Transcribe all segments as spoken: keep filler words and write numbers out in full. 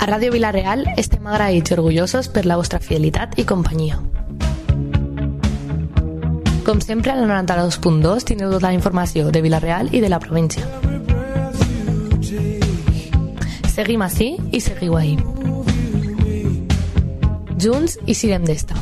A Ràdio Vila-real estem agraïts i orgullosos per la vostra fidelitat i companyia. Com sempre, a la noranta-dos punt dos tindreu tota la informació de Vila-real i de la província. Seguim ací i seguiu ahí. Junts i sirem d'esta.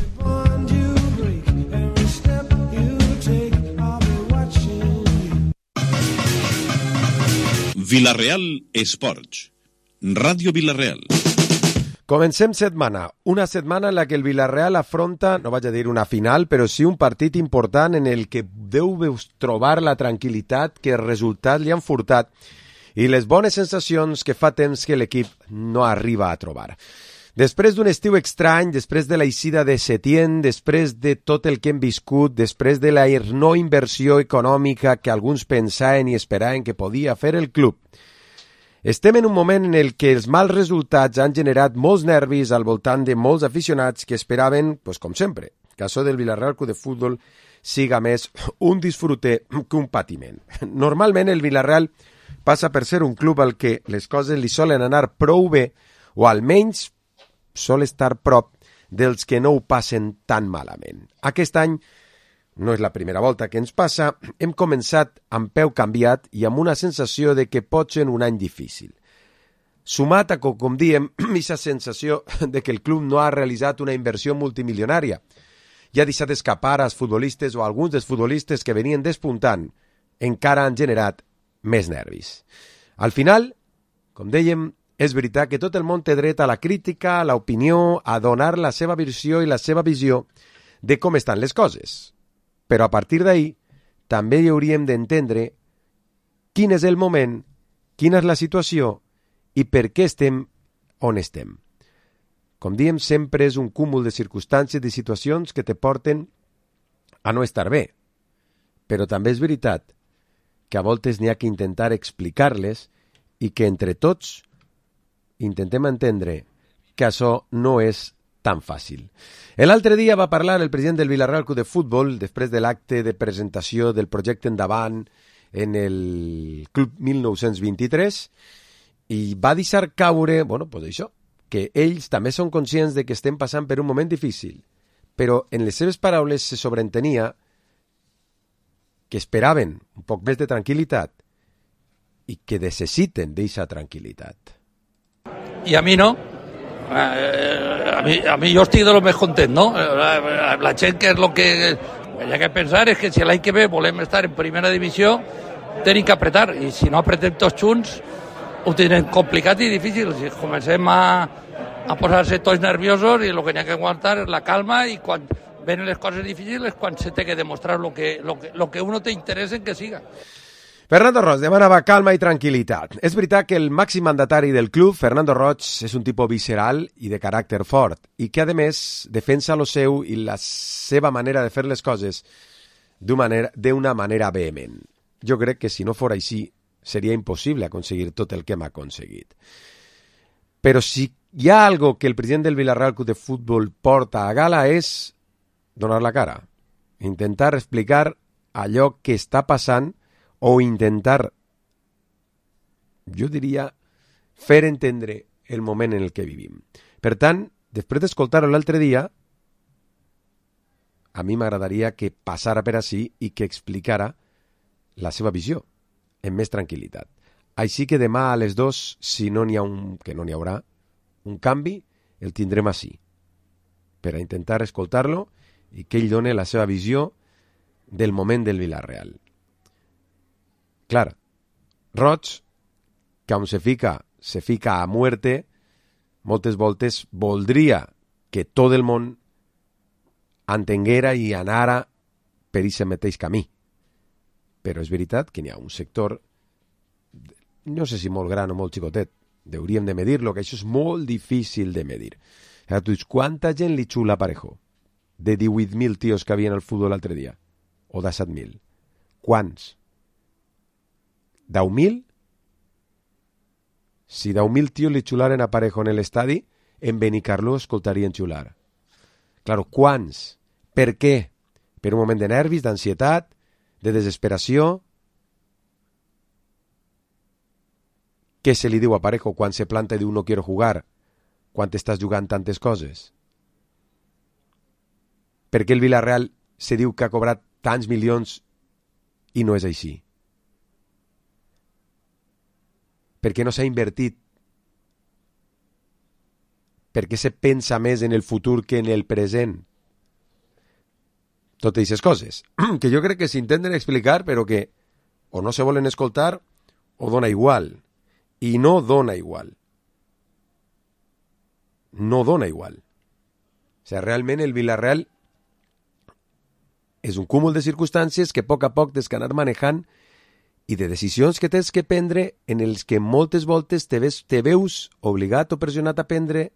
Vila-real Esports. Ràdio Vila-real. Comencem setmana, una setmana en la que el Vila-real afronta, no vaig a dir una final, però sí un partit important en el que deu trobar la tranquil·litat que els resultats li han furtat i les bones sensacions que fa temps que l'equip no arriba a trobar. Després d'un estiu estrany, després de la eixida de Setién, després de tot el que hem viscut, després de la no inversió econòmica que alguns pensaven i esperaven que podia fer el club, estem en un moment en el que els mals resultats han generat molts nervis al voltant de molts aficionats que esperaven, pues, com sempre, que això del Vila-real Club de Futbol siga més un disfrute que un patiment. Normalment el Vila-real passa per ser un club al que les coses li solen anar prou bé, o almenys sol estar prop dels que no ho passen tan malament. Aquest any no és la primera volta que ens passa, hem començat amb peu canviat i amb una sensació de que pot ser un any difícil. Sumat a, com, com diem, aquesta sensació de que el club no ha realitzat una inversió multimilionària i ha deixat escapar als futbolistes o a alguns dels futbolistes que venien despuntant, encara han generat més nervis. Al final, com dèiem, és veritat que tot el món té dret a la crítica, a l'opinió, a donar la seva versió i la seva visió de com estan les coses. Però a partir d'ahí també hi hauríem d'entendre quin és el moment, quina és la situació i per què estem on estem. Com diem, sempre és un cúmul de circumstàncies i situacions que te porten a no estar bé. Però també és veritat que a voltes n'hi ha que intentar explicar-les i que entre tots intentem entendre que això no és tan fàcil. L'altre dia va parlar el president del Vila-real Club de Futbol després de l'acte de presentació del projecte Endavant en el Club mil nou-cents vint-i-tres i va deixar caure, bueno, pues això, que ells també són conscients de que estem passant per un moment difícil, però en les seves paraules se sobreentenia que esperaven un poc més de tranquil·litat i que necessiten d'aquesta tranquil·litat. Y a mí no. Eh, a, mí, a mí yo estoy de lo més content, no? La, la gent que és lo que hi ha que pensar és que si l'any que ve volem estar en primera divisió tenim que apretar, i si no apretem tots junts ho tindrem complicat i difícil. Si comencem a, a posar-se tots nerviosos, i el que hi ha que aguantar és la calma, i quan venen les coses difícils és quan se té que demostrar lo que, lo que, lo que uno te interessa en que siga. Fernando Roig demanava calma i tranquil·litat. És veritat que el màxim mandatari del club, Fernando Roig, és un tipus visceral i de caràcter fort, i que, a més, defensa lo seu i la seva manera de fer les coses d'una manera, d'una manera vehement. Jo crec que si no fos així, seria impossible aconseguir tot el que hem aconseguit. Però si hi ha algo que el president del Vila-real Club de Futbol porta a gala és donar la cara, intentar explicar allò que està passant o intentar, jo diria, fer entendre el moment en el que vivim. Per tant, després d'escoltar-ho l'altre dia, a mi m'agradaria que passara per ací i que explicara la seva visió, amb més tranquil·litat. Així que demà a les dos, si no n'hi ha un, que no n'hi haurà, un canvi, el tindrem ací, per a intentar escoltar-lo i que ell doni la seva visió del moment del Vila-real. Clar, Roig, que on se fica, se fica a muerte, moltes voltes voldria que tot el món entenguera i anara per aquest mateix camí. Però és veritat que n'hi ha un sector, no sé si molt gran o molt xicotet, hauríem de medir-lo, que això és molt difícil de medir. Tu dius, quanta gent li xula Parejo? De divuit mil tios que havien al futbol l'altre dia? O de set mil? Quants? deu mil? Si deu mil tios li xularen a Parejo en l'estadi, en Benicarló escoltarien xular. Claro, quants? Per què? Per un moment de nervis, d'ansietat, de desesperació? Què se li diu a Parejo quan se planta i diu no quiero jugar? quan estàs jugant tantes coses? Per què el Villarreal se diu que ha cobrat tants milions i no és així? Per què no s'ha invertit? Per què se pensa més en el futur que en el present? Totes aquestes coses, que jo crec que s'intenten explicar, però que o no se volen escoltar o dona igual. I no dona igual. No dona igual. O sigui, realment el Villarreal és un cúmul de circumstàncies que a poc a poc tens que anar manejant i de decisions que tens que prendre en els que moltes voltes te, ves, te veus obligat o pressionat a prendre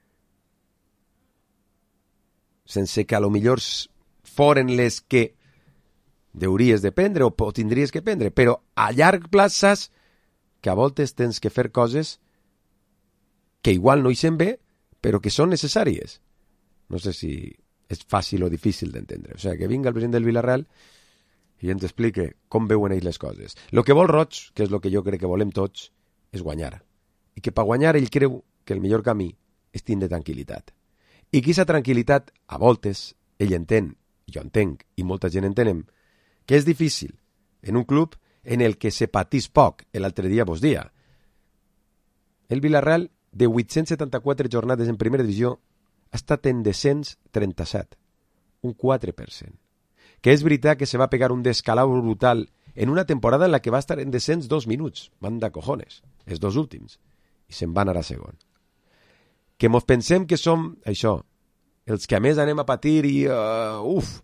sense que a lo millor foren les que hauries de prendre o, o tindries que prendre, però a llarg plaç saps que a voltes tens que fer coses que igual no hi sent bé, però que són necessàries. No sé si és fàcil o difícil d'entendre. O sigui, que vinga el president del Villarreal i ens explique com veuen ells les coses. El que vol Roig, que és el que jo crec que volem tots, és guanyar. I que per guanyar ell creu que el millor camí és tindre tranquil·litat. I que aquesta tranquil·litat, a voltes, ell entén, jo entenc, i molta gent entenem, que és difícil en un club en el que se patís poc. L'altre dia vos dia. El Villarreal, de vuit-cents setanta-quatre jornades en primera divisió, ha estat en descens trenta-set, un quatre per cent. Que és veritat que se va pegar un descalau brutal en una temporada en la que va estar en descens dos minuts, manda cojones, els dos últims, i se'n va anar a segon. Que mos pensem que som, això, els que a més anem a patir i, uh, uf,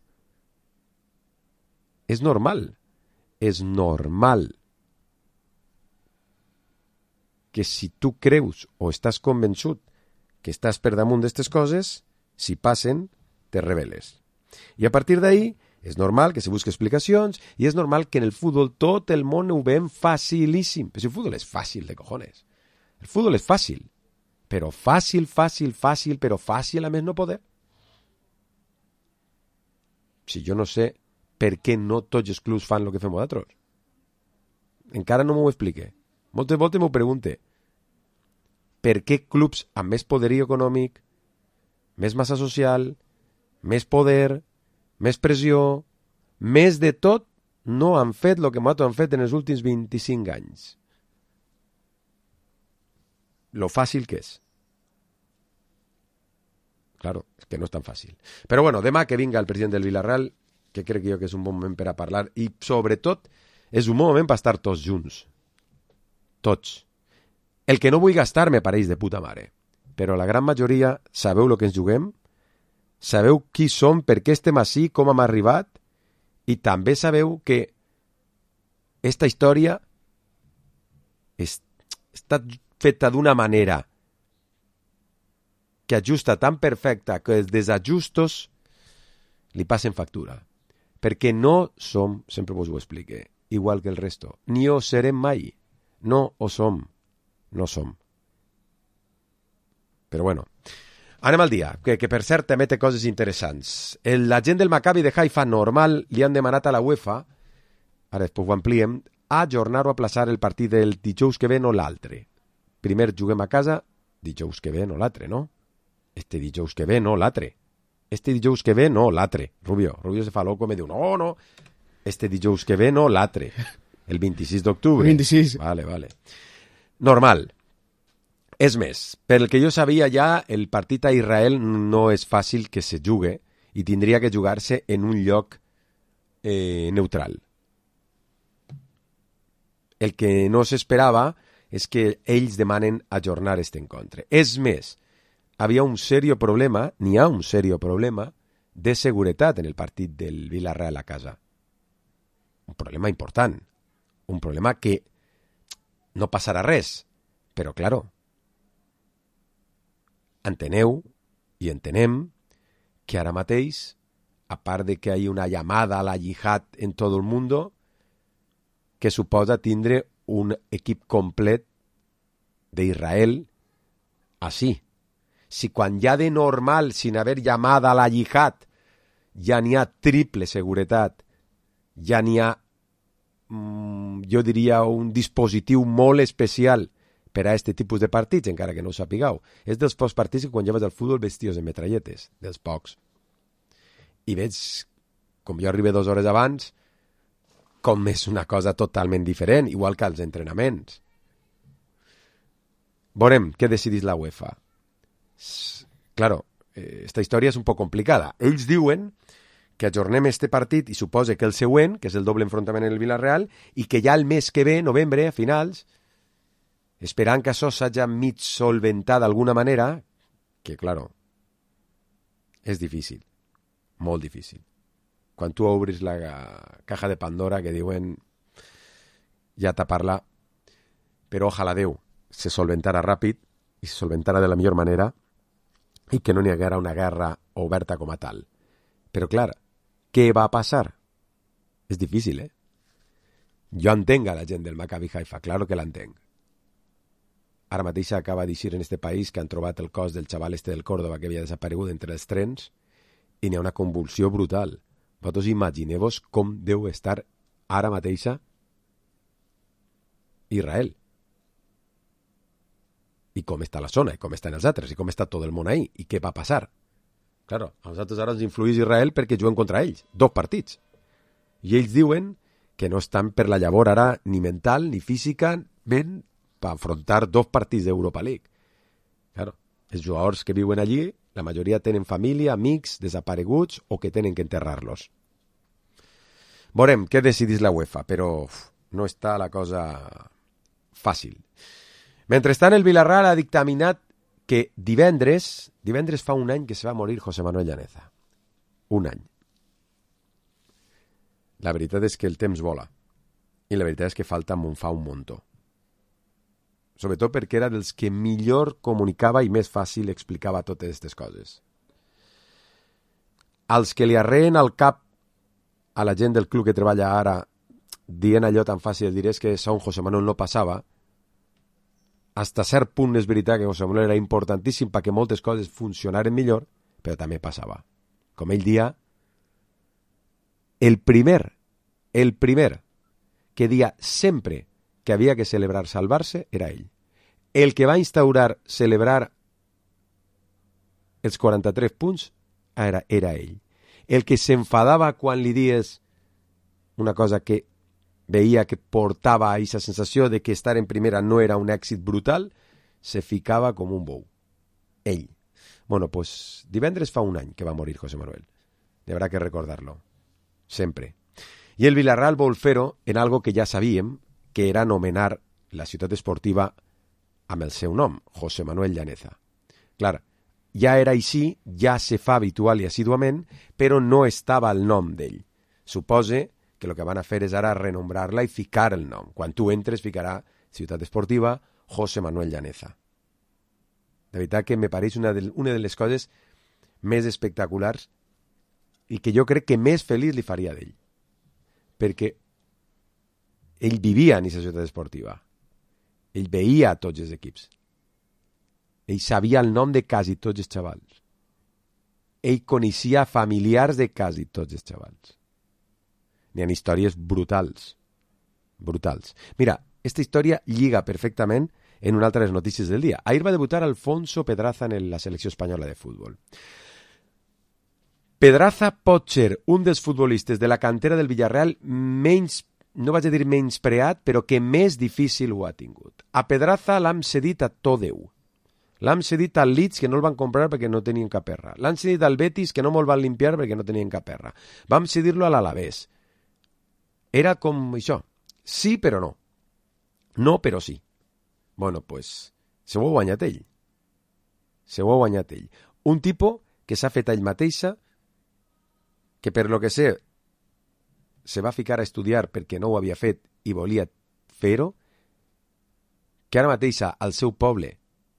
és normal, és normal que si tu creus o estàs convençut que estàs per damunt d'aquestes coses, si passen, te reveles. I a partir d'ahí, és normal que se busqui explicacions i és normal que en el futbol tot el món ho veiem facilíssim. Però si el futbol és fàcil de cojones. El futbol és fàcil. Però fàcil, fàcil, fàcil, però fàcil a més no poder. Si jo no sé per què no tots els clubs fan el que fem nosaltres. Encara no m'ho explique. Moltes voltes m'ho pregunte. Per què clubs amb més poderí econòmic, més massa social, més poder, més pressió, més de tot, no han fet el que nosaltres han fet en els últims vint-i-cinc anys? Lo fàcil que és. Claro, és que no és tan fàcil. Però bueno, demà que vinga el president del Villarreal, que crec jo que és un bon moment per a parlar, i sobretot és un bon moment per estar tots junts. Tots. El que no vull gastar me pareix de puta mare. Però la gran majoria sabeu el que ens juguem, sabeu qui som, per què estem així, com hem arribat, i també sabeu que esta història està feta d'una manera que ajusta tan perfecta que els desajustos li passen factura. Perquè no som, sempre vos ho explique, igual que el resto. Ni ho serem mai. No ho som. No som. Però bueno, anem al dia, que, que per cert també té coses interessants. El, la gent del Maccabi de Haifa normal li han demanat a la UEFA, ara després ho ampliem, a ajornar o aplaçar el partit del dijous que ve, no l'altre. Primer juguem a casa, dijous que ve, no l'altre, no? Este dijous que ve, no l'altre. Este dijous que ve, no l'altre. Rubio, Rubio se fa loco i me diu, no, no, este dijous que ve, no l'altre. El vint-i-sis d'octubre. El vint-i-sis. Vale, vale. Normal. És més, pel que jo sabia ja, el partit a Israel no és fàcil que se jugue i tindria que jugar-se en un lloc eh, neutral. El que no s'esperava és que ells demanen ajornar aquest encontre. És més, havia un serio problema, n'hi ha un serio problema de seguretat en el partit del Villarreal a casa. Un problema important. Un problema que no passarà res. Però, claro, enteneu i entenem que ara mateix, a part de que hi ha una llamada a la jihad en tot el món, que suposa tindre un equip complet d'Israel així. Si quan ja de normal, sin haver llamada a la jihad, ja n'hi ha triple seguretat, ja n'hi ha, mmm, jo diria, un dispositiu molt especial per a aquest tipus de partits, encara que no ho sapigueu. És dels pocs partits que quan lleves al futbol vestidos de metralletes, dels pocs. I veig, com jo arribo dues hores abans, com és una cosa totalment diferent, igual que els entrenaments. Veurem què decidís la UEFA. Claro, esta història és un poc complicada. Ells diuen que ajornem este partit i suposa que el següent, que és el doble enfrontament en el Villarreal, i que ja el mes que ve, novembre, a finals, esperant que això s'hagi mig solventat d'alguna manera, que, claro, és difícil, molt difícil. Quan tu obris la caja de Pandora que diuen ja tapar-la, però ojalà Déu se solventara ràpid i se solventara de la millor manera i que no n'hi haguera una guerra oberta com a tal. Però, clar, què va passar? És difícil, eh? Jo entenc a la gent del Maccabi Haifa, claro que l'entenc. Ara mateix acaba d'eixir en este país que han trobat el cos del xaval este del Córdoba que havia desaparegut entre els trens i n'hi ha una convulsió brutal. Vosaltres imagineu-vos com deu estar ara mateixa Israel. I com està la zona, i com estan els altres, i com està tot el món ahí, i què va passar. Claro, a nosaltres ara ens influïs Israel perquè juguen contra ells, dos partits. I ells diuen que no estan per la llavor ara ni mental ni físicament per afrontar dos partits d'Europa League. Claro, els jugadors que viuen allí, la majoria tenen família, amics, desapareguts o que tenen que enterrar-los. Veurem què decidís la UEFA, però uf, no està la cosa fàcil. Mentrestant, el Villarreal ha dictaminat que divendres, divendres fa un any que se va morir José Manuel Llaneza. Un any. La veritat és que el temps vola. I la veritat és que falta fa un muntó. Sobretot perquè era dels que millor comunicava i més fàcil explicava totes aquestes coses. Els que li arreen al cap a la gent del club que treballa ara dient allò tan fàcil, diré és que Son José Manuel no passava, hasta cert punt és veritat que José Manuel era importantíssim perquè moltes coses funcionaren millor, però també passava. Com ell dia, el primer, el primer que dia sempre que havia que celebrar salvar-se era ell. El que va instaurar celebrar els quaranta-tres punts era, era ell. El que s'enfadava quan li dies una cosa que veia que portava a aquesta sensació de que estar en primera no era un èxit brutal, se ficava com un bou. Ell. Bueno, pues divendres fa un any que va morir José Manuel. Habrá que recordarlo. Sempre. I el Villarreal vol fer-ho en algo que ja sabíem, que era anomenar la ciutat esportiva amb el seu nom, José Manuel Llaneza. Clar, ja era així, ja se fa habitual i assíduament, però no estava el nom d'ell. Supose que el que van a fer és ara renombrar-la i ficar el nom. Quan tu entres ficarà ciutat esportiva José Manuel Llaneza. De veritat que me pareix una de, una de les coses més espectaculars i que jo crec que més feliç li faria d'ell. Perquè ell vivia en aquesta ciutat esportiva. Ell veia a tots els equips. Ell sabia el nom de quasi tots els xavals. Ell coneixia familiars de quasi tots els xavals. N'hi ha històries brutals. Brutals. Mira, aquesta història lliga perfectament en una altra de les notícies del dia. Ahir va debutar Alfonso Pedraza en la selecció espanyola de futbol. Pedraza pot ser un dels futbolistes de la cantera del Villarreal menys, no vaig a dir menyspreat, però que més difícil ho ha tingut. A Pedraza l'hem cedit a tot Déu. L'hem cedit al Leeds, que no el van comprar perquè no tenien cap erra. L'hem cedit al Betis, que no me'l van limpiar perquè no tenien cap erra. Vam cedir-lo a l'Alavés. Era com això. Sí, però no. No, però sí. Bueno, pues, se ho ha guanyat ell. Se ho ha guanyat ell. Un tipus que s'ha fet ell mateixa, que per lo que sé se va ficar a estudiar perquè no ho havia fet i volia fer-ho, que ara mateixa al seu poble,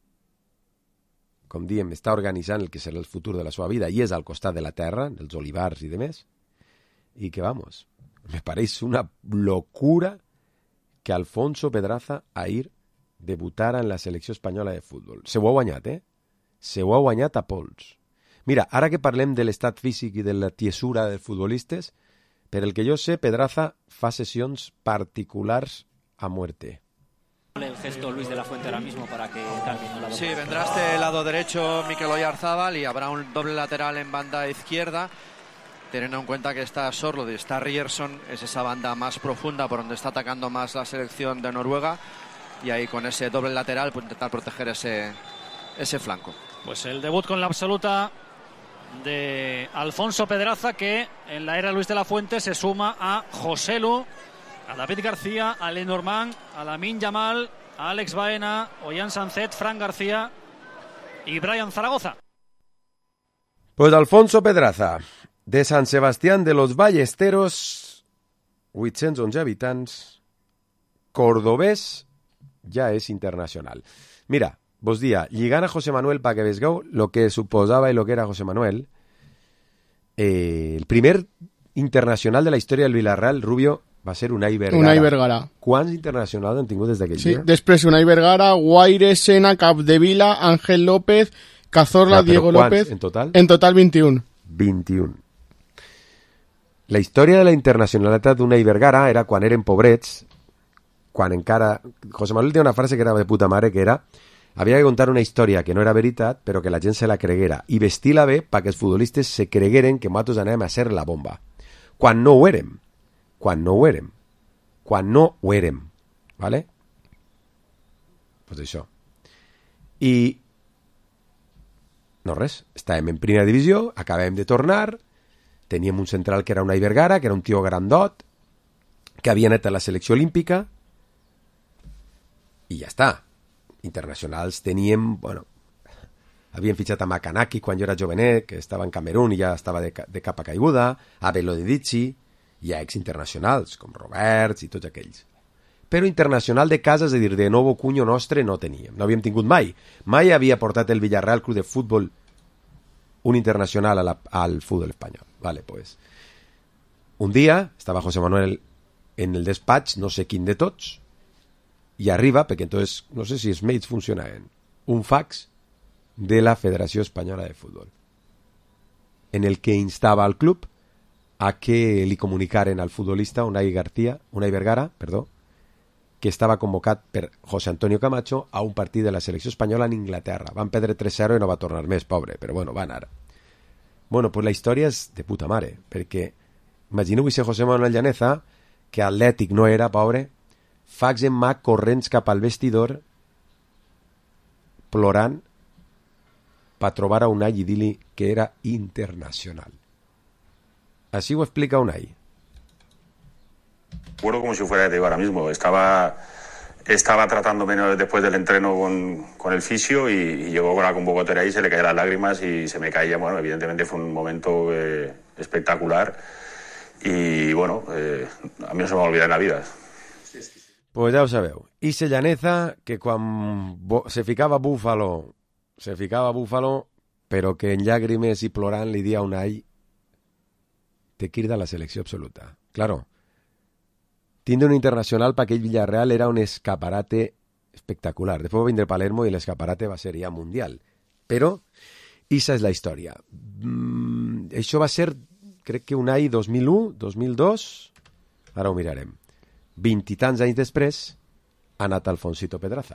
com diem, està organitzant el que serà el futur de la seva vida i és al costat de la terra, dels olivars i demés, i que, vamos, me pareix una locura que Alfonso Pedraza ahir debutara en la selecció espanyola de futbol. Se ho ha guanyat, eh? Se ho ha guanyat a pols. Mira, ara que parlem de l'estat físic i de la tiesura dels futbolistes, per el que jo sé, Pedraza fa sessions particulars a muerte. El gesto Luis de la Fuente ahora mismo para que cambie el lado. Sí, vendrá este lado derecho Mikel Oyarzábal y habrá un doble lateral en banda izquierda, teniendo en cuenta que está Sorloth y está Ryerson, es esa banda más profunda por donde está atacando más la selección de Noruega, y ahí con ese doble lateral pues intentar proteger ese, ese flanco. Pues el debut con la absoluta de Alfonso Pedraza, que en la era Luis de la Fuente se suma a Joselu, a David García, a Lenormand, a Lamine Yamal, a Alex Baena, Ollán Sancet, Fran García y Brian Zaragoza. Pues Alfonso Pedraza, de San Sebastián de los Ballesteros, vuit-cents onze habitants, cordobès, ja és internacional. Mira, vos dia, lligant a José Manuel para que vesgueu lo que suposava i lo que era José Manuel, eh, el primer internacional de la història del Villarreal, Rubio, va ser Unai Vergara. Unai Vergara. Quants internacionals han tingut des d'aquell sí, dia? Després Unai Vergara, Guaire, Sena, Capdevila, Ángel López, Cazorla, no, Diego López. En total? En total vint-i-un. vint-i-un. La història de la internacionalitat d'Unai Vergara era quan eren pobrets, quan encara... José Manuel té una frase que era de puta mare, que era havia que contar una història que no era veritat, però que la gent se la creguera, i vestir-la bé perquè els futbolistes se cregueren que nosaltres anàvem a ser la bomba. Quan no ho érem. Quan no ho érem. Quan no ho érem. ¿Vale? Pues això. I... No res. Estàvem en primera divisió, acabem de tornar, teníem un central que era Unai Vergara, que era un tio grandot, que havia anat a la selecció olímpica, i ja està. Internacionals teníem, bueno, havien fitxat a Makanaki quan jo era jovenet, que estava en Camerún i ja estava de, de capa caiguda, a Belodidici, hi ha ex-internacionals, com Roberts i tots aquells. Però internacional de casa, és a dir, de novo cunyo nostre, no teníem. No havíem tingut mai. Mai havia portat el Villarreal Club de Futbol un internacional a la, al futbol espanyol. Vale, pues. Un dia estava José Manuel en el despatx, no sé quin de tots, i arriba, perquè entonces, no sé si els mails funcionaven, un fax de la Federació Espanyola de Futbol, en el que instava al club a que li comunicaren al futbolista Unai García, Unai Vergara, perdó, que estava convocat per José Antonio Camacho a un partit de la selecció espanyola en Inglaterra. Van perdre tres zero i no va tornar més, pobre, però bueno, va anar. Bueno, pues la història és de puta mare, perquè imagineu-vos si José Manuel Llaneza, que atlètic no era, pobre, fax en mà corrents cap al vestidor, plorant, per trobar a Unai i dir-li que era internacional. Así lo explica Unai. Recuerdo como si fuera, te digo, ahora mismo. Estaba, estaba tratándome después del entreno con, con el fisio y, y llegó con la convocatoria y se le caían las lágrimas y se me caía. Bueno, evidentemente fue un momento eh, espectacular y, bueno, eh, a mí no se me va a olvidar en la vida. Pues ja ho sabeu. Ise Llaneza, que quan se ficava Búfalo, se ficava Búfalo, però que en llàgrimes i plorant li dia a Unai te crida la selecció absoluta. Claro, tindre un internacional per aquell Villarreal era un escaparate espectacular. Després va vindre Palermo i l'escaparate va ser ja mundial. Però, issa és la història. Mm, això va ser, crec que Unai dos mil u, dos mil dos, ara ho mirarem. Vint i tants anys després ha anat Alfonsito Pedraza.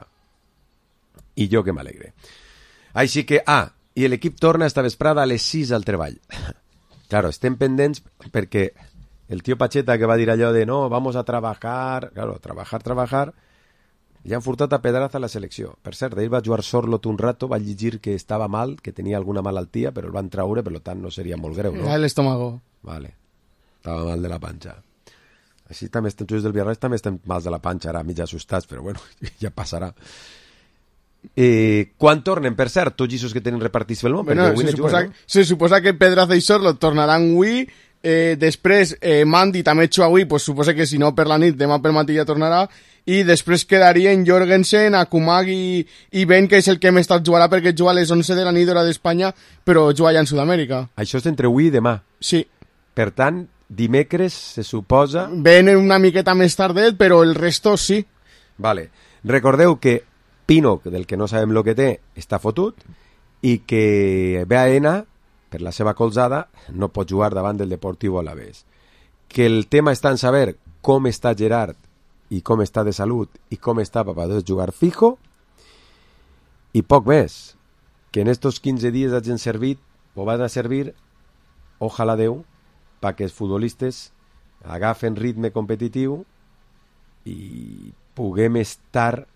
I jo que m'alegre. Així que, ah, i l'equip torna esta vesprada a les sis al treball. Claro, estem pendents perquè el tio Pacheta que va dir allò de no, vamos a trabajar, claro, trabajar, trabajar, ja han furtat a Pedraza a la selecció. Per cert, ell va jugar Sorloth un rato, va llegir que estava mal, que tenia alguna malaltia, però el van traure, per tant no seria molt greu, no? Ja l'estómago. Vale, estava mal de la panxa. Així també estem, els del Villarreal també estem mals de la panxa, ara mig assustats, però bueno, ja passarà. Eh, quan tornen, per cert, tots els que tenen repartits pel món? Bueno, se, suposa, no? se suposa que Pedraza i Sorloth tornaran avui, eh, després eh, Mandi també juga avui, pues suposa que si no per la nit, demà pel matí ja tornarà, i després quedarien Jorgensen, Akumag i, i Ben, que és el que més tard jugarà perquè juga a les onze de la nit d'hora d'Espanya, però juga allà en Sud-amèrica. Això és entre avui i demà? Sí. Per tant, dimecres se suposa... Ben una miqueta més tardet, però el resto sí. Vale. Recordeu que Pino, del que no sabem el que té, està fotut, i que Baena, per la seva colzada, no pot jugar davant del Deportivo Alavés. Que el tema està en saber com està Gerard i com està de salut i com està per poder jugar fijo, i poc més, que en estos quinze dies hagin servit o van a servir, ojalà Déu, perquè els futbolistes agafen ritme competitiu i puguem estar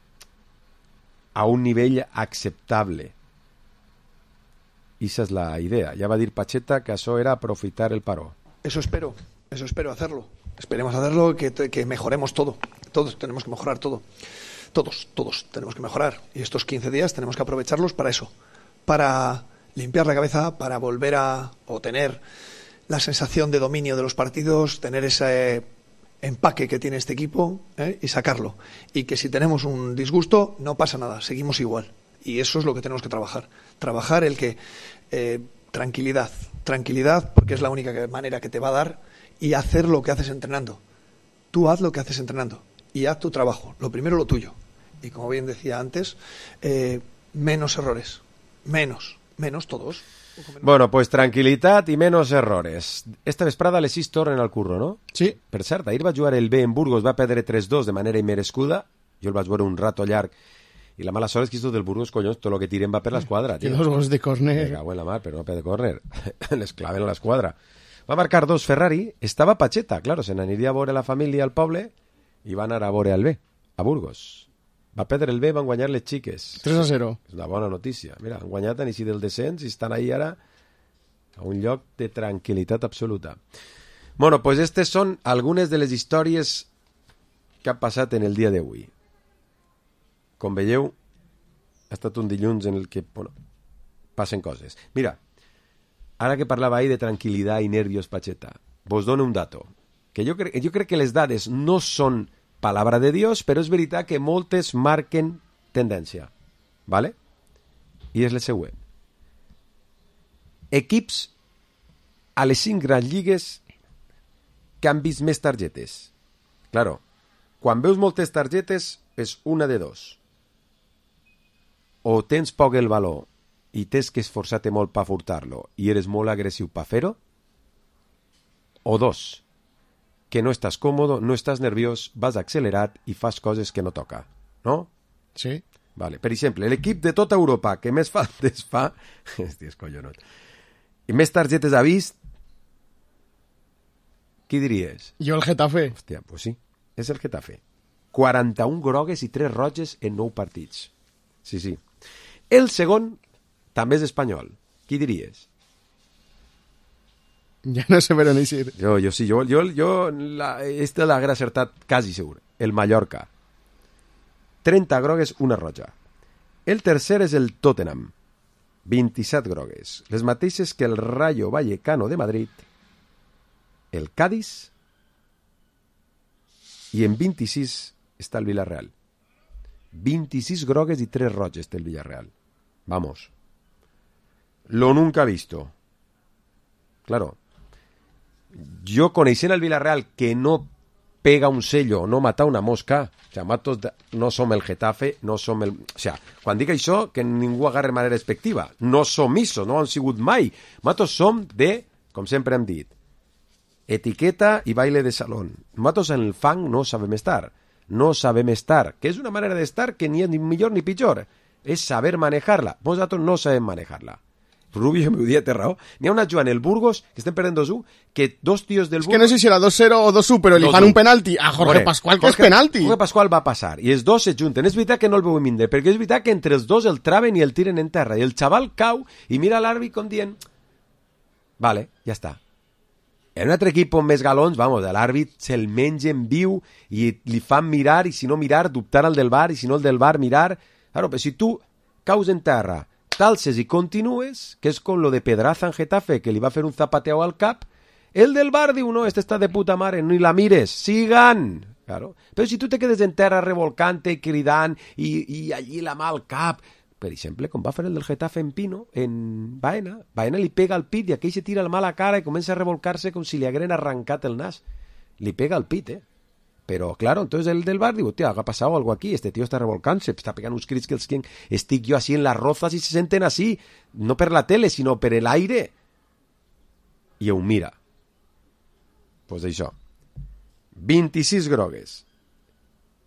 a un nivell acceptable. Esa es la idea. Ya va a decir Pacheta que eso era aprovechar el paro. Eso espero, eso espero hacerlo. Esperemos hacerlo, que, que mejoremos todo. Todos tenemos que mejorar todo. Todos, todos tenemos que mejorar. Y estos quince días tenemos que aprovecharlos para eso. Para limpiar la cabeza, para volver a o tener la sensación de dominio de los partidos, tener ese empaque que tiene este equipo, ¿eh? Y sacarlo. Y que si tenemos un disgusto, no pasa nada, seguimos igual. Y eso es lo que tenemos que trabajar. Trabajar el que... Eh, tranquilidad, tranquilidad, porque es la única manera que te va a dar, y hacer lo que haces entrenando. Tú haz lo que haces entrenando y haz tu trabajo. Lo primero lo tuyo. Y como bien decía antes, eh, menos errores. Menos, menos todos. Bueno, pues tranquilitat i menys errores. Esta vesprada a les sis tornen al curro, no? Sí. Per cert, ahir va jugar el B en Burgos, va perdre tres dos de manera immerescuda. Jo el vaig veure un rato llarg. I la mala sort és que estos del Burgos, collons, tot el que tiren va per l'esquadra, tio. I dos gols de córner. Me cago en la mar, però no per de córner. Les claven a l'esquadra. Va marcar dos Ferrari, estava Pacheta, claro, se n'aniria a veure la família al poble i va anar a veure al B, a Burgos. Va perdre el B, van guanyar les xiques. tres a zero. És una bona notícia. Mira, han guanyat a l'inici del descens i estan ahí ara a un lloc de tranquil·litat absoluta. Bueno, pues estes són algunes de les històries que han passat en el dia d'avui. Com veieu, ha estat un dilluns en el que, bueno, passen coses. Mira, ara que parlava ahir de tranquil·litat i nervios, Pacheta, vos dono un dato. Que jo, cre jo crec que les dades no són palabra de Dios, però és veritat que moltes marquen tendència. ¿Vale? I és el següent. Equips a les cinc grans lligues que han vist més targetes. Claro, quan veus moltes targetes és una de dos. O tens poc el valor i tens que esforçar-te molt per furtar-lo i eres molt agressiu per fer-ho, o dos, que no estàs còmodo, no estàs nerviós, vas accelerat i fas coses que no toca, no? Sí. Vale. Per exemple, l'equip de tota Europa que més faltes fa... Hòstia, és collonot. I més targetes ha vist... Qui diries? Jo el Getafe. Hòstia, pues sí, és el Getafe. quaranta-un grogues i tres roges en nou partits. Sí, sí. El segon també és espanyol. Qui diries? Ja no sé per on eixir. Jo, jo sí, jo, jo, jo la, esta l'haguera acertat quasi segur. El Mallorca. trenta grogues, una roja. El tercer és el Tottenham. vint-i-set grogues. Les mateixes que el Rayo Vallecano de Madrid, el Cádiz, i en vint-i-sis està el Villarreal. vint-i-sis grogues i tres roges té el Villarreal. Vamos. Lo nunca visto. Claro. Jo, coneixent el Villarreal, que no pega un sello, no mata una mosca, o sea, matos de... no som el Getafe, no som el... O sea, quan dic això, que ningú agarre manera despectiva. No som isso, no han sigut mai. Matos som de, com sempre hem dit, etiqueta i baile de salón. Matos en el fang no sabem estar. No sabem estar, que és una manera d'estar que ni és ni millor ni pitjor. És saber manejar-la. Vosaltres no sabem manejar-la. Rubio, meu dia, té raó. N'hi ha una jugant el Burgos, que estem perdent dos u, que dos tios del Burgos... És que no sé si era dos cero o dos u, però li fan un penalti a Jorge Pascual, que és penalti. Jorge Pascual va passar, i els dos se junten. És veritat que no el veu mindre, perquè és veritat que entre els dos el traven i el tiren en terra, i el xaval cau i mira l'àrbit com dient... Vale, ja està. En un altre equip amb més galons, vamos, l'àrbit se'l menja en viu i li fan mirar, i si no mirar, dubtar al del bar, i si no el del bar, mirar... Claro, però si tu caus en terra, t'alces i continues, que és com lo de Pedraza en Getafe, que li va fer un zapateo al cap, el del bar diu, no, este està de puta mare, no hi la mires, sigan! Claro. Però si tu te quedes en terra revolcant-te, cridant, i, i allí la mà al cap... Per exemple, com va fer el del Getafe en Pino, en Baena. Baena li pega al pit i aquell se tira la mà a la cara i comença a revolcar-se com si li hagueren arrancat el nas. Li pega al pit, eh? Però, claro, entonces el del bar diu, tío, ha pasado algo aquí, este tío está revolcant-se, està pegant uns crits que els que estic jo así en las rozas i se senten así, no per la tele, sinó per el aire. I ho mira. Pues això. vint-i-sis grogues.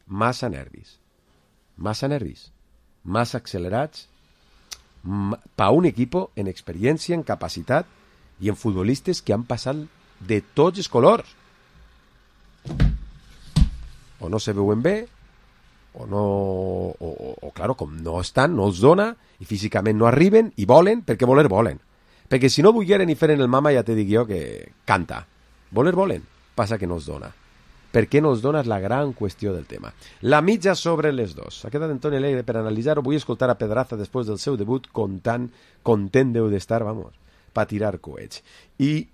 massa nervis. Massa nervis. Massa accelerats pa un equipo en experiència, en capacitat i en futbolistes que han passat de tots els colors. O no se veuen bé, o no... O, o, o claro, com no estan, no els dona, i físicament no arriben, i volen, perquè voler volen. Perquè si no volgueren i feren el mama, ja te dic jo que canta. Voler volen, passa que no els dona. Per què no els dona és la gran qüestió del tema. La mitja sobre les dos. Ha quedat Antoni Alegre per analitzar-ho. Vull escoltar a Pedraza després del seu debut, contant, content deu d'estar, vamos, pa tirar coets. I,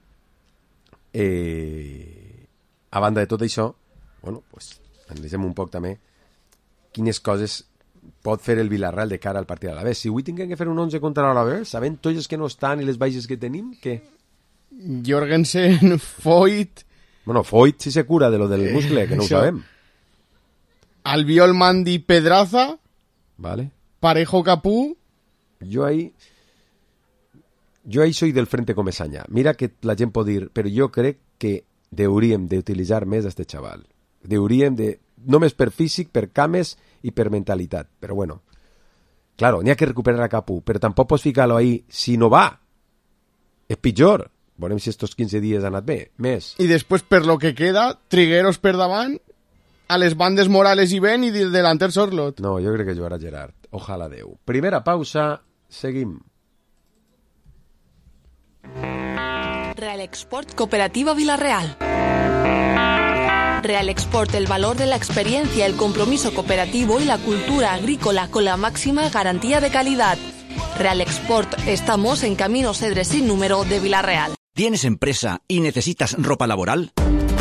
eh, a banda de tot això, bueno, pues, analitzem un poc també quines coses pot fer el Villarreal de cara al partit a l'Alavés. Si avui tinguem que fer un onze contra l'Alavés, sabent tots els que no estan i les baixes que tenim, què? Jorgensen, Foyt... Bueno, Foyt si se cura de lo del muscle, que no ho sabem. Albiol, Mandi, Pedraza. Vale. Parejo, Capú. Yo ahí... Jo ahí soy del frente Comesaña. Mira que la gent pot dir, però jo crec que hauríem d'utilitzar més a este xaval. Hauríem de... Només per físic, per cames i per mentalitat. Però bueno, claro, n'hi ha que recuperar a Capú, però tampoc pots ficar-lo ahí si no va. És pitjor. Veurem si estos quinze dies han anat bé. Més. I després, per lo que queda, Trigueros per davant, a les bandes Morales i Ben i del delanter Sorlot. No, jo crec que jugarà Gerard. Ojalà Déu. Primera pausa, seguim. Real Export Cooperativa Villarreal. Real Export, el valor de la experiencia, el compromiso cooperativo y la cultura agrícola con la máxima garantía de calidad. Real Export, estamos en Camino Cedres sin número de Villarreal. ¿Tienes empresa y necesitas ropa laboral?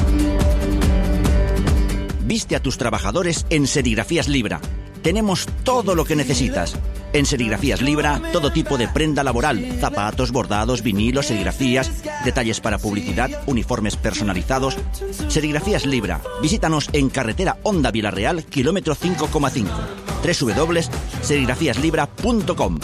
Viste a tus trabajadores en Serigrafías Libra. Tenemos todo lo que necesitas. En Serigrafías Libra, todo tipo de prenda laboral, zapatos, bordados, vinilos, serigrafías, detalles para publicidad, uniformes personalizados. Serigrafías Libra. Visítanos en carretera Honda Villarreal, kilómetro cinco coma cinco. doble u doble u doble u punto serigrafías libra punto com.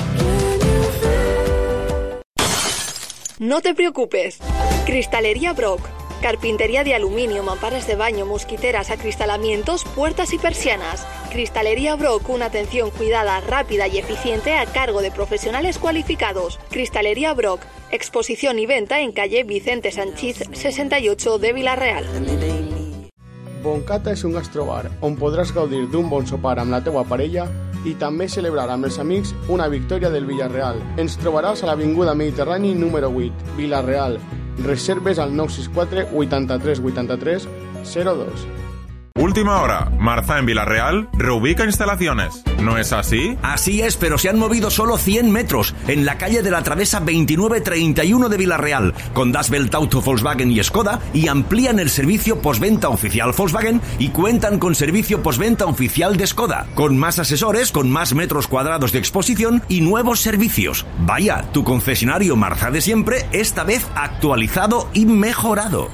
No te preocupes. Cristalería Brock. Carpintería de aluminio, mamparas de baño, mosquiteras, acristalamientos, puertas y persianas. Cristalería Brock, una atención cuidada, rápida y eficiente a cargo de profesionales cualificados. Cristalería Brock, exposición y venta en calle Vicente Sanchís sesenta y ocho de Villarreal. Boncata és un gastrobar on podràs gaudir d'un bon sopar amb la teua parella i també celebrar amb els amics una victòria del Villarreal. Ens trobaràs a l'Avinguda Mediterrani número vuit, Villarreal. Reserves al nou sis quatre, vuitanta-tres, vuitanta-tres, zero dos. Última hora. Marza en Villarreal reubica instalaciones. ¿No es así? Así es, pero se han movido solo cien metros en la calle de la Travesa veintinueve treinta y uno de Villarreal, con Das Welt Auto Volkswagen y Skoda, y amplían el servicio postventa oficial Volkswagen y cuentan con servicio postventa oficial de Skoda, con más asesores, con más metros cuadrados de exposición y nuevos servicios. Vaya, tu concesionario Marza de siempre, esta vez actualizado y mejorado.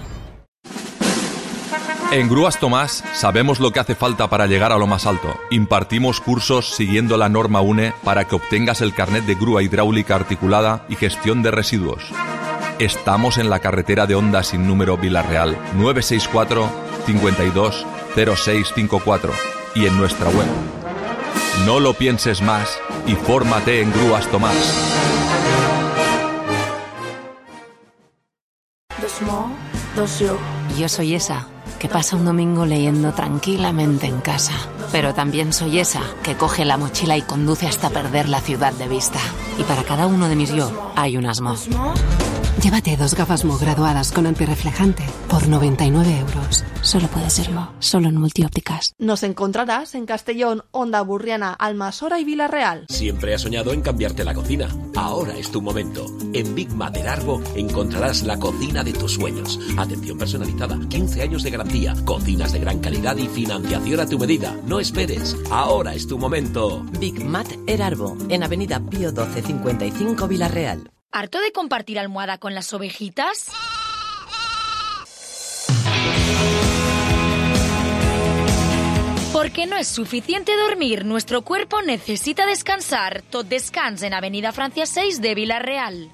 En Grúas Tomás sabemos lo que hace falta para llegar a lo más alto. Impartimos cursos siguiendo la norma U N E para que obtengas el carnet de grúa hidráulica articulada y gestión de residuos. Estamos en la carretera de Honda sin número Villarreal, nueve seis cuatro, cincuenta y dos, cero seis cinco cuatro y en nuestra web. No lo pienses más y fórmate en Grúas Tomás. Yo soy esa que pasa un domingo leyendo tranquilamente en casa. Pero también soy esa que coge la mochila y conduce hasta perder la ciudad de vista. Y para cada uno de mis yo hay un Asmo. Llévate dos gafas Mo graduadas con antirreflejante por noventa y nueve euros. Solo puede ser Mo, solo en Multiópticas. Nos encontrarás en Castellón, Honda Burriana, Almasora y Villarreal. Siempre has soñado en cambiarte la cocina. Ahora es tu momento. En Big Mat del Arbo encontrarás la cocina de tus sueños. Atención personalizada, quince años de garantía, cocinas de gran calidad y financiación a tu medida. No esperes. Ahora es tu momento. Big Mat El Arbo, en Avenida Pío doce cincuenta y cinco Villarreal. ¿Harto de compartir almohada con las ovejitas? Porque no es suficiente dormir, nuestro cuerpo necesita descansar. Tot Descans en Avenida Francia seis de Villarreal.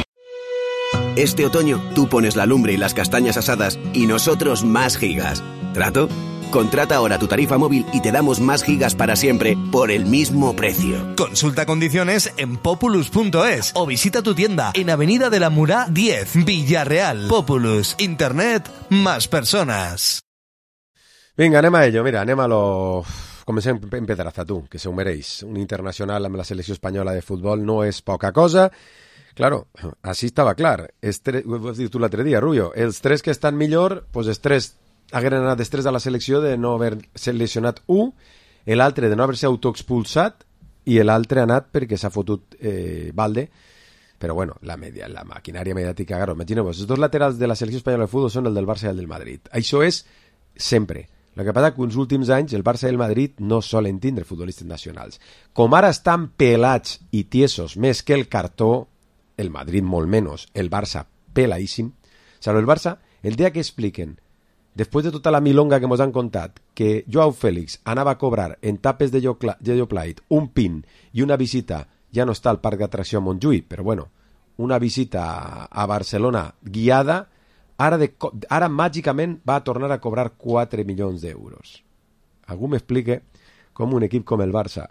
Este otoño tú pones la lumbre y las castañas asadas y nosotros más gigas. ¿Trato? Contrata ahora tu tarifa móvil y te damos más gigas para siempre por el mismo precio. Consulta condiciones en populus punto es o visita tu tienda en Avenida de la Murá diez, Villarreal. Populus, internet, más personas. Vinga, anem a ello. Mira, anem a lo... Comencem en Pedraza, tu, que se ho mereix. Un internacional amb la selecció espanyola de futbol no és poca cosa. Claro, així estava clar. Estre... Ho vas dir tu l'altre dia, Rubio. Els tres que estan millor, doncs els tres hagueren anat després a la selecció de no haver seleccionat un, l'altre de no haver-se autoexpulsat i l'altre ha anat perquè s'ha fotut eh, balde. Però bueno, la, media, la maquinària mediàtica, claro, imagineu-vos, els dos laterals de la selecció espanyola de futbol són el del Barça i el del Madrid. Això és sempre. El que passa que uns últims anys el Barça i el Madrid no solen tindre futbolistes nacionals. Com ara estan pelats i tiesos més que el cartó, el Madrid molt menys, el Barça peladíssim. O sigui, el Barça, el dia que expliquen després de tota la milonga que ens han contat, que Joao Félix anava a cobrar en tapes de Yoplait un pin i una visita, ja no està al parc d'atracció a Montjuïc, però bueno, una visita a Barcelona guiada, ara, de, ara màgicament va a tornar a cobrar quatre milions d'euros. Algú m'explique com un equip com el Barça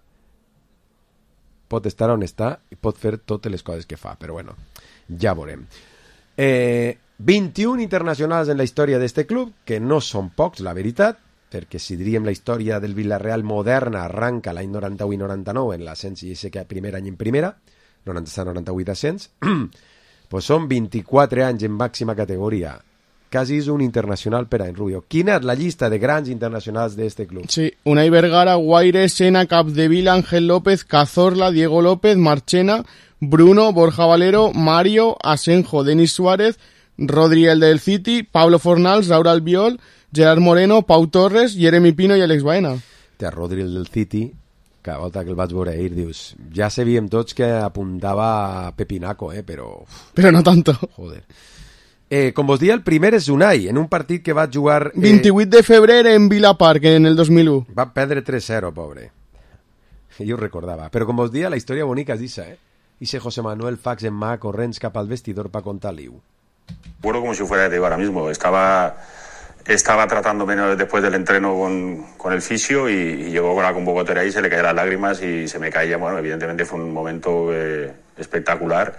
pot estar on està i pot fer totes les coses que fa, però bueno, ja veurem. Eh... vint-i-un internacionals en la història d'este club, que no són pocs, la veritat, perquè si diríem la història del Villarreal moderna arranca l'any noranta-vuit noranta-nou en l'ascens i que primer any en primera, noranta-set noranta-vuit ascens, pues són vint-i-quatre anys en màxima categoria. Quasi és un internacional per any, Rubio. Quina és la llista de grans internacionals d'este club? Sí, Unai Vergara, Guaire, Sena, Capdevila, Ángel López, Cazorla, Diego López, Marchena, Bruno, Borja Valero, Mario, Asenjo, Denis Suárez, Rodri el del City, Pablo Fornals, Raúl Albiol, Gerard Moreno, Pau Torres, Jeremy Pino i Alex Baena. Té Rodri el del City, cada volta que el vaig veure ahir, dius, ja sabíem tots que apuntava a Pepinaco, eh, però... Però no tanto. Joder. Eh, com vos dia, el primer és Unai, en un partit que va jugar... Eh, vint-i-vuit de febrer en Vila Park, en el dos mil u. Va perdre tres zero, pobre. Jo ho recordava. Però com vos dia, la història bonica és això, eh? Ixe José Manuel fax en mà corrents cap al vestidor per contar l'Iu. Recuerdo como si fuera, te digo, ahora mismo. Estaba, estaba tratándome después del entreno con, con el fisio y, y llegó con la convocatoria y se le caían las lágrimas y se me caía. Bueno, evidentemente fue un momento eh, espectacular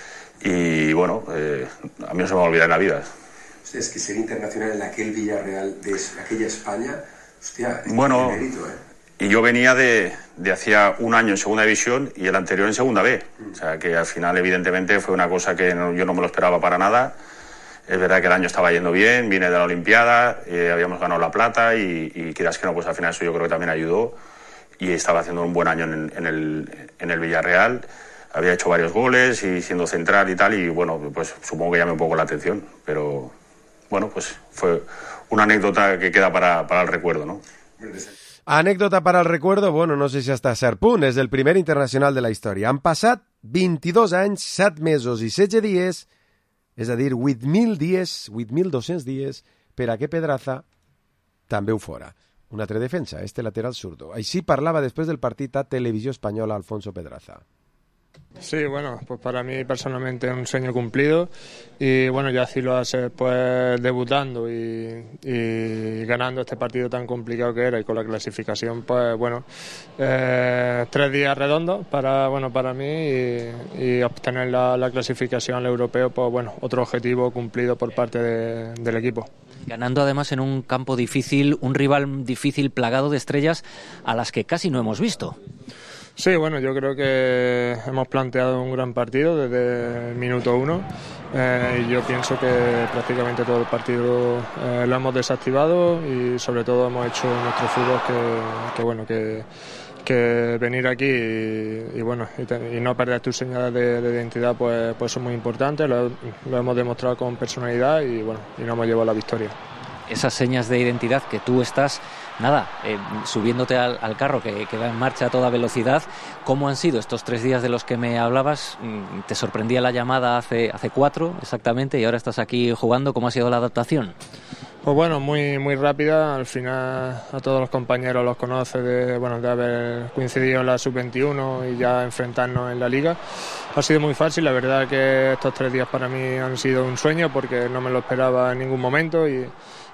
y bueno, eh, a mí no se me va a olvidar en la vida. Hostia, es que ser internacional en aquel Villarreal de aquella España, hostia, es bueno, un mérito, ¿eh? Y yo venía de, de hacía un año en segunda división y el anterior en segunda B. O sea que al final evidentemente fue una cosa que no, yo no me lo esperaba para nada. Es verdad que el año estaba yendo bien, vine de la Olimpiada, eh, habíamos ganado la plata y, y quieras que no, pues al final eso yo creo que también ayudó. Y estaba haciendo un buen año en, en, el, en el Villarreal. Había hecho varios goles y siendo central y tal y bueno, pues supongo que llamé un poco la atención. Pero bueno, pues fue una anécdota que queda para, para el recuerdo, ¿no? Anècdota per al recuerdo, bueno, no sé si hasta cert punt, és el primer internacional de la història. Han passat vint-i-dos anys, set mesos i setze dies, és a dir, vuit mil dies, vuit mil dos-cents dies, per a que Pedraza també ho fora. Un altre defensa, este lateral zurdo. Així parlava després del partit a Televisió Espanyola Alfonso Pedraza. Sí, bueno, pues para mí personalmente es un sueño cumplido y bueno, ya así lo hace pues debutando y, y ganando este partido tan complicado que era y con la clasificación pues bueno, eh, tres días redondos para bueno para mí y, y obtener la, la clasificación al europeo, pues bueno, otro objetivo cumplido por parte de, del equipo. Ganando además en un campo difícil, un rival difícil plagado de estrellas a las que casi no hemos visto. Sí, bueno, yo creo que hemos planteado un gran partido desde el minuto uno eh, y yo pienso que prácticamente todo el partido eh, lo hemos desactivado y sobre todo hemos hecho nuestro fútbol que, que bueno, que, que venir aquí y, y bueno y, te, y no perder tus señales de, de identidad pues, pues son muy importantes, lo, lo hemos demostrado con personalidad y bueno y nos hemos llevado la victoria. Esas señas de identidad que tú estás, nada, eh, subiéndote al, al carro que, que va en marcha a toda velocidad. ¿Cómo han sido estos tres días de los que me hablabas? ¿Te sorprendía la llamada hace, hace cuatro exactamente y ahora estás aquí jugando? ¿Cómo ha sido la adaptación? Pues bueno, muy muy rápida. Al final a todos los compañeros los conoce de, bueno, de haber coincidido en la sub veintiuno y ya enfrentarnos en la liga. Ha sido muy fácil, la verdad que estos tres días para mí han sido un sueño porque no me lo esperaba en ningún momento y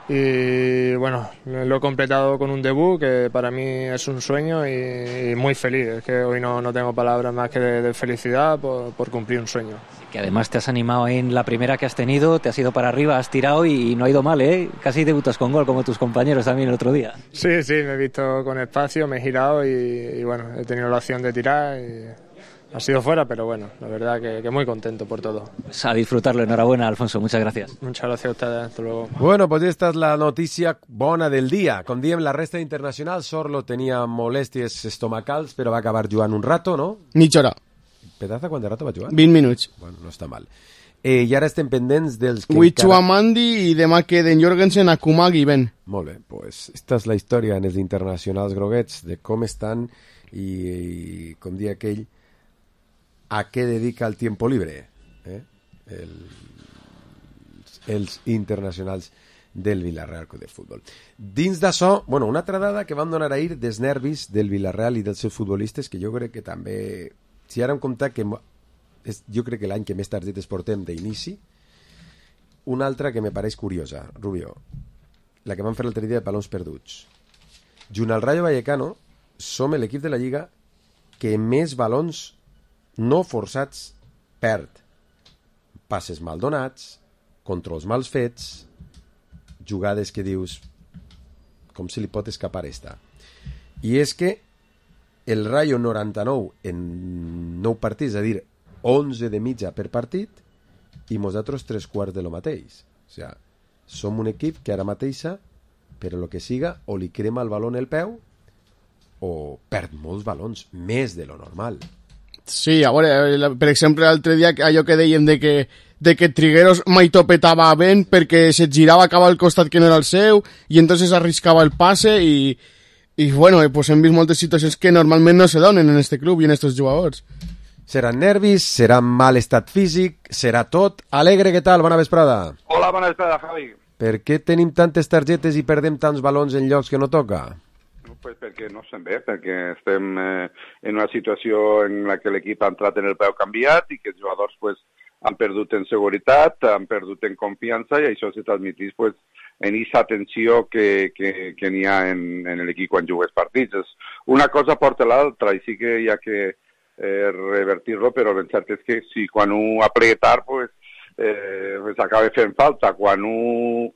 y bueno, lo he completado con un debut que para mí es un sueño y, y muy feliz. Es que hoy no, no tengo palabras más que de, de felicidad por, por cumplir un sueño. Que además te has animado en la primera que has tenido, te has ido para arriba, has tirado y no ha ido mal, ¿eh? Casi debutas con gol como tus compañeros también el otro día. Sí, sí, me he visto con espacio, me he girado y, y bueno, he tenido la opción de tirar y ha sido fuera, pero bueno, la verdad que, que muy contento por todo. Pues a disfrutarlo, enhorabuena, Alfonso, muchas gracias. Muchas gracias a ustedes, hasta luego. Bueno, pues esta es la notícia bona del dia. Com diem, la resta internacional, Sorlo tenia molèsties estomacals, però va acabar jugant un rato, no? Mitja hora. Pedaza, quant de rato va jugar? vint minuts. Bueno, no està mal. Eh, I ara estem pendents dels que Avui encara... juga Mandi i demà queden Jorgensen, Akumag i Ben. Molt bé, pues esta és la història en els internacionals groguets, de com estan i, i com dir aquell, a què dedica el tiempo libre, eh? el, els internacionals del Villarreal Club de Futbol. Dins d'això, bueno, una altra dada que van donar ahir dels nervis del Villarreal i dels seus futbolistes, que jo crec que també, si ara hem comptat que és, jo crec que l'any que més targetes portem d'inici, una altra que me pareix curiosa, Rubio, la que van fer l'altre dia de balons perduts. Junt al Rayo Vallecano, som l'equip de la Lliga que més balons no forçats perd. Passes mal donats, controls mal fets, jugades que dius com se li pot escapar esta. I és que el Rayo noranta-nou en nou partits, és a dir, onze de mitja per partit, i nosaltres tres quarts de lo mateix. O sigui, som un equip que ara mateixa, per lo que siga, o li crema el baló en el peu o perd molts balons, més de lo normal. Sí, a veure, per exemple, l'altre dia allò que dèiem de que, de que Trigueros mai topetava ben perquè se girava cap al costat que no era el seu i entonces arriscava el passe i, i bueno, pues hem vist moltes situacions que normalment no se donen en este club i en estos jugadors. Seran nervis, serà mal estat físic, serà tot. Alegre, què tal? Bona vesprada. Hola, bona vesprada, Javi. Per què tenim tantes targetes i perdem tants balons en llocs que no toca? Pues perquè no se'n ve, perquè estem eh, en una situació en la que l'equip ha entrat en el peu canviat i que els jugadors pues, han perdut en seguretat, han perdut en confiança i això se transmetís pues, en aquesta tensió que, que, que n'hi ha en, en l'equip quan jugues partits. Una cosa porta l'altra i sí que hi ha que eh, revertir-lo, però el cert és que si quan un apretar pues, eh, pues acaba fent falta, quan un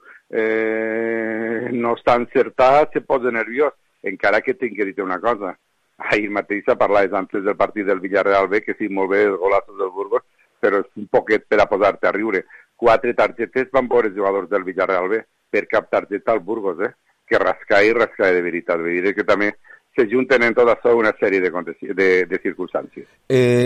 eh, no està encertat se posa nerviós. Encara que tinc que dir una cosa. Ahir mateix parlaves antes del partit del Villarreal B, que sí, molt bé, els golazos del Burgos, però és un poquet per a posar-te a riure. Quatre targetes van veure els jugadors del Villarreal B, per cap targeta al Burgos, eh? Que rascar i rascar de veritat. Vull dir que també se junten en tot això una sèrie de, de, de circumstàncies. Eh,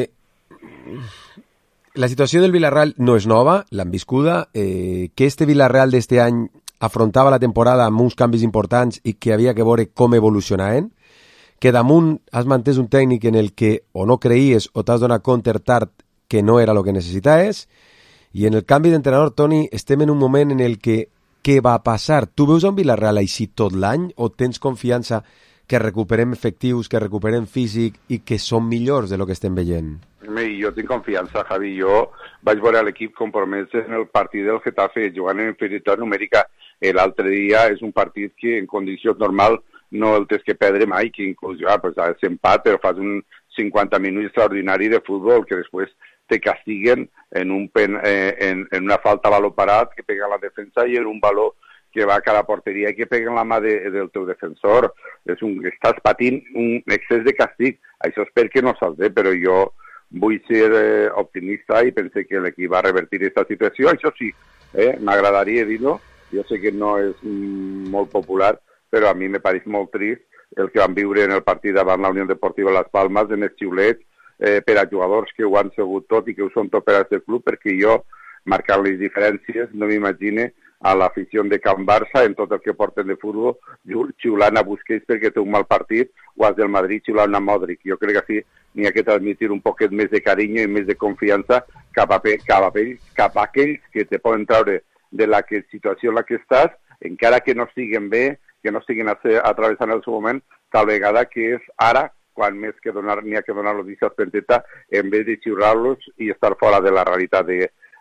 la situació del Villarreal no és nova, l'han viscuda. Eh, que este Villarreal d'este any afrontava la temporada amb uns canvis importants i que havia que veure com evolucionaven, que damunt has mantès un tècnic en el que o no creies o t'has donat compte tard que no era el que necessitaves, i en el canvi d'entrenador, Toni, estem en un moment en el que què va passar? Tu veus un Villarreal així tot l'any o tens confiança que recuperem efectius, que recuperem físic i que són millors de lo que estem veient? Jo tinc confiança, Javi. Jo vaig veure l'equip compromès en el partit del Getafe, jugant en inferioritat numèrica. L'altre dia és un partit que en condicions normals no el tens que perdre mai, que inclús ja, pues, és empat, però fas un cinquanta minuts extraordinari de futbol que després te castiguen en, un pen, eh, en, en una falta a baló parat que pega la defensa i en un baló que va a cada porteria i que pega en la mà de, del teu defensor. És un, estàs patint un excés de castig. Això és perquè no saps bé, però jo vull ser eh, optimista i pense que l'equip va revertir aquesta situació. Això sí, eh, m'agradaria dir-ho. Jo sé que no és mm, molt popular, però a mi me pareix molt trist el que van viure en el partit davant la Unió Deportiva Las Palmas, en els xiulets, eh, per a jugadors que ho han segut tot i que ho són tot per a aquest club, perquè jo, marcant les diferències, no m'imagine a l'afició de Can Barça, en tot el que porten de futbol, xiulant a Busquets perquè té un mal partit, o als del Madrid xiulant a Modric. Jo crec que sí, n'hi ha que transmitir un poquet més de carinyo i més de confiança cap a, cap a, cap a aquells que te poden treure de la que, situació en la que estàs, encara que no estiguen bé, que no estiguin atravessant el seu moment, tal vegada que és ara, quan més que donar, n'hi ha que donar-los aquesta espenteta, en vez de xiurar-los i estar fora de la realitat de,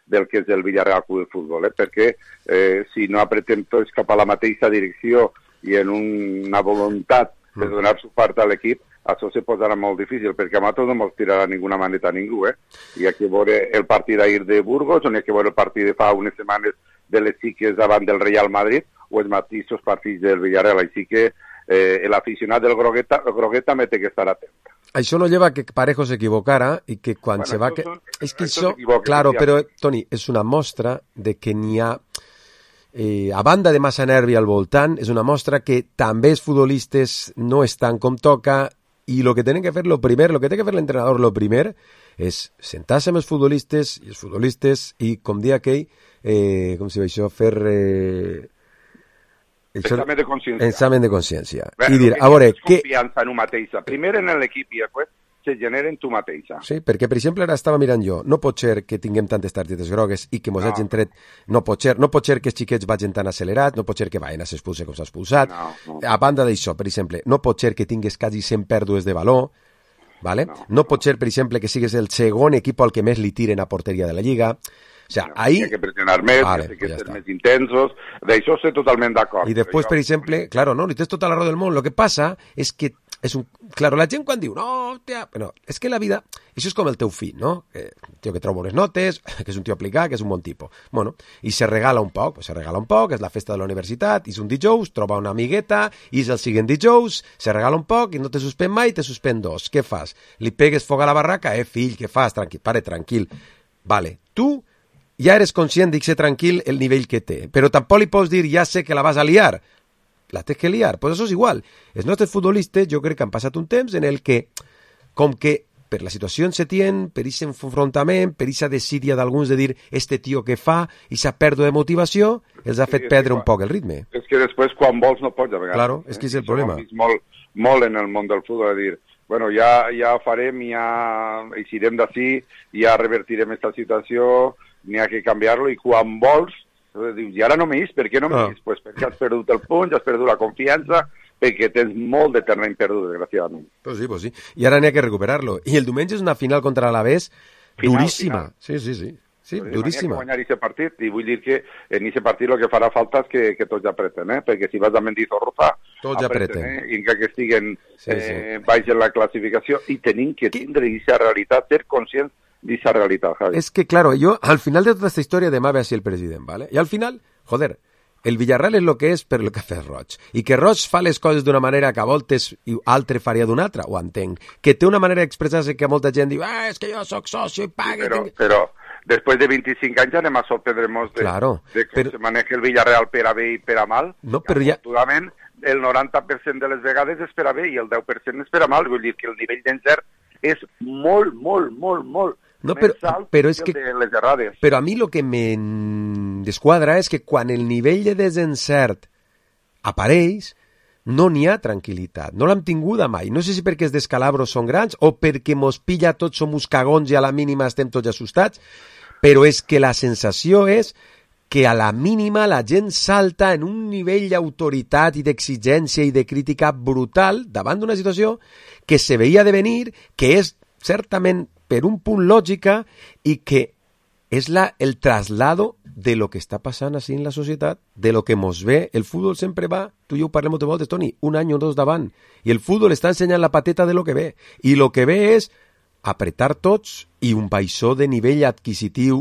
del que és el Villarreal Club de Futbol, eh? perquè eh, si no apretem tots cap a la mateixa direcció i en una voluntat de donar suport a l'equip, això se posarà molt difícil, perquè a nosaltres no ens tirarà ninguna maneta a ningú. Eh? Hi ha que veure el partit d'ahir de Burgos, on hi ha que veure el partit de fa unes setmanes de les xiques davant del Real Madrid, o els mateixos partits del Villarreal. Així que eh, l'aficionat del Grogueta, Grogueta me té que estar atent. Això no lleva que Parejo s'equivocara i que quan bueno, se va... Que... Son, és que això, claro, però, Toni, és una mostra de que n'hi ha... Eh, a banda de massa nervi al voltant, és una mostra que també els futbolistes no estan com toca i el que tenen que fer, lo primer, lo que té que fer l'entrenador, lo primer, és sentar-se amb els futbolistes i els futbolistes i, com dia aquell, eh, com si va això, fer... Eh, examen de consciència. Examen de consciència. Bé, I dir, que a veure... Que... Confiança en un mateixa. Primer en l'equip i després se genera en tu mateixa. Sí, perquè, per exemple, ara estava mirant jo, no pot ser que tinguem tantes targetes grogues i que mos no. hagin tret... No pot ser, no pot ser que els xiquets vagin tan accelerats, no pot ser que vagin a s'expulse com s'ha expulsat. No, no. A banda d'això, per exemple, no pot ser que tingues quasi cent pèrdues de valor, ¿vale? No, no pot ser, per exemple, que sigues el segon equip al que més li tiren a porteria de la Lliga. O sea, no, ahí... Hay que presionar més, vale, que ser més intensos, d'això sé totalment d'acord. I després, per exemple, claro, no, li tens tota la raó del món, lo que passa és que és un... Claro, la gent quan diu, no, hòstia, però és que la vida, això és com el teu fill, no? Que, un tio que treu bones notes, que és un tio aplicat, que és un bon tipus. Bueno, i se regala un poc, pues se regala un poc, és la festa de la universitat, és un dijous, troba una amigueta, i és el següent dijous, se regala un poc i no te suspèn mai, te suspèn dos. Què fas? Li pegues foc a la barraca? Eh, fill, què fas? Tranquil, pare, tranquil. Vale, tu ja eres conscient de ser tranquil el nivell que té, però tampoc li pots dir, ja sé que la vas a liar. La tens que liar, pues això és igual. Els nostres futbolistes jo crec que han passat un temps en el que, com que per la situació en se tien, per aquest enfrontament, per aquesta desídia d'alguns de dir este tio que fa, aquesta pèrdua de motivació, els ha fet sí, perdre un poc el ritme. És que després quan vols no pots, a vegades. Claro, és que és el eh? problema. Molt, molt en el món del futbol, a dir, bueno, ja, ja ho farem, ja eixirem d'ací, ja revertirem aquesta situació, n'hi ha que canviar-lo, i quan vols, dius, i ara no m'he vist, per què no m'he vist? No. Pues perquè has perdut el punt, has perdut la confiança, perquè tens molt de terreny perdut, desgraciadament. Pues sí, pues sí. I ara n'hi ha que recuperar-lo. I el diumenge és una final contra l'Alavés duríssima. Final. Sí, sí, sí. Sí, pues duríssima. N'hi ha que guanyar aquest partit, i vull dir que en aquest partit el que farà falta és que, que tots apreten, eh? Perquè si vas a Mendizorroza, tots apreten, apreten. Eh? I que, que estiguen sí, sí. Eh, baix en la classificació, i tenim que tindre aquesta realitat, ser conscients d'esa realitat, Javi. Es que, claro, yo, al final de toda esta historia, demà ve així el president, ¿vale? Y al final, joder, el Villarreal és lo que és per lo que ha fet Roig. I que Roig fa les coses d'una manera que a voltes i altre faria d'una altra, ho entenc. Que té una manera d'expressar-se que molta gent diu, ah, és que jo soc socio i pague... Sí, però, tinc... però després de vint-i-cinc anys anem a sorprendre'ns de, claro, de com però... se maneja el Villarreal per a bé i per a mal. No, però ja... Afortunadament, el noranta per cent de les vegades és per a bé i el deu per cent és per a mal. Vull dir que el nivell d'encert és molt, molt, molt, molt no, però, però és que, de les errades. Però a mi el que me desquadra és que quan el nivell de desencert apareix, no n'hi ha tranquil·litat. No l'hem tinguda mai. No sé si perquè els descalabros són grans o perquè mos pilla tots som uns cagons i a la mínima estem tots assustats, però és que la sensació és que a la mínima la gent salta en un nivell d'autoritat i d'exigència i de crítica brutal davant d'una situació que se veia de venir, que és certament per un punt lògica i que és la, el traslado de lo que està passant així en la societat, de lo que mos ve. El futbol sempre va, tu i jo ho parlem moltes voltes, Toni, un any o dos davant, i el futbol està ensenyant la pateta de lo que ve, i lo que ve és apretar tots i un baixó de nivell adquisitiu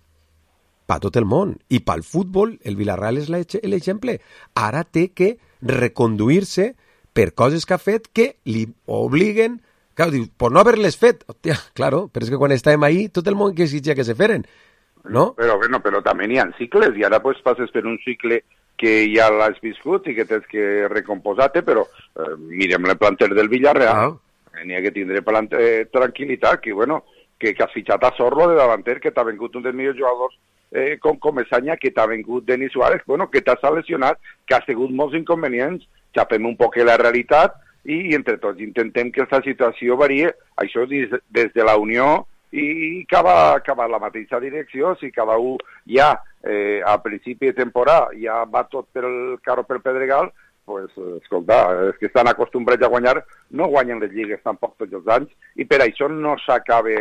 per tot el món. I pel futbol, el Villarreal és l'exemple. Ara té que reconduir-se per coses que ha fet que li obliguen. Claro, diu, per no haver-les fet. Hòstia, claro, però és que quan estàvem ahí, tot el món que exigia que se feren, no? Però, bueno, però també n'hi ha cicles, i ara pues, passes per un cicle que ja l'has viscut i que tens que recomposar-te, però eh, mirem el planter del Villarreal, ah. n'hi ha que tindre eh, tranquil·litat, que, bueno, que, que has fitxat a Sorlo de davanter, que t'ha vengut un dels millors jugadors eh, com Comesaña, que t'ha vengut Denis Suárez, bueno, que t'ha lesionat, que ha sigut molts inconvenients, xapem un poc la realitat, i entre tots intentem que aquesta situació varie, això des, des de la Unió i acaba, acaba la mateixa direcció. Si cada un ja eh, a principi de temporada ja va tot pel carro pel pedregal, pues, escolta, és que estan acostumbrats a guanyar, no guanyen les lligues tampoc tots els anys, i per això no s'acaba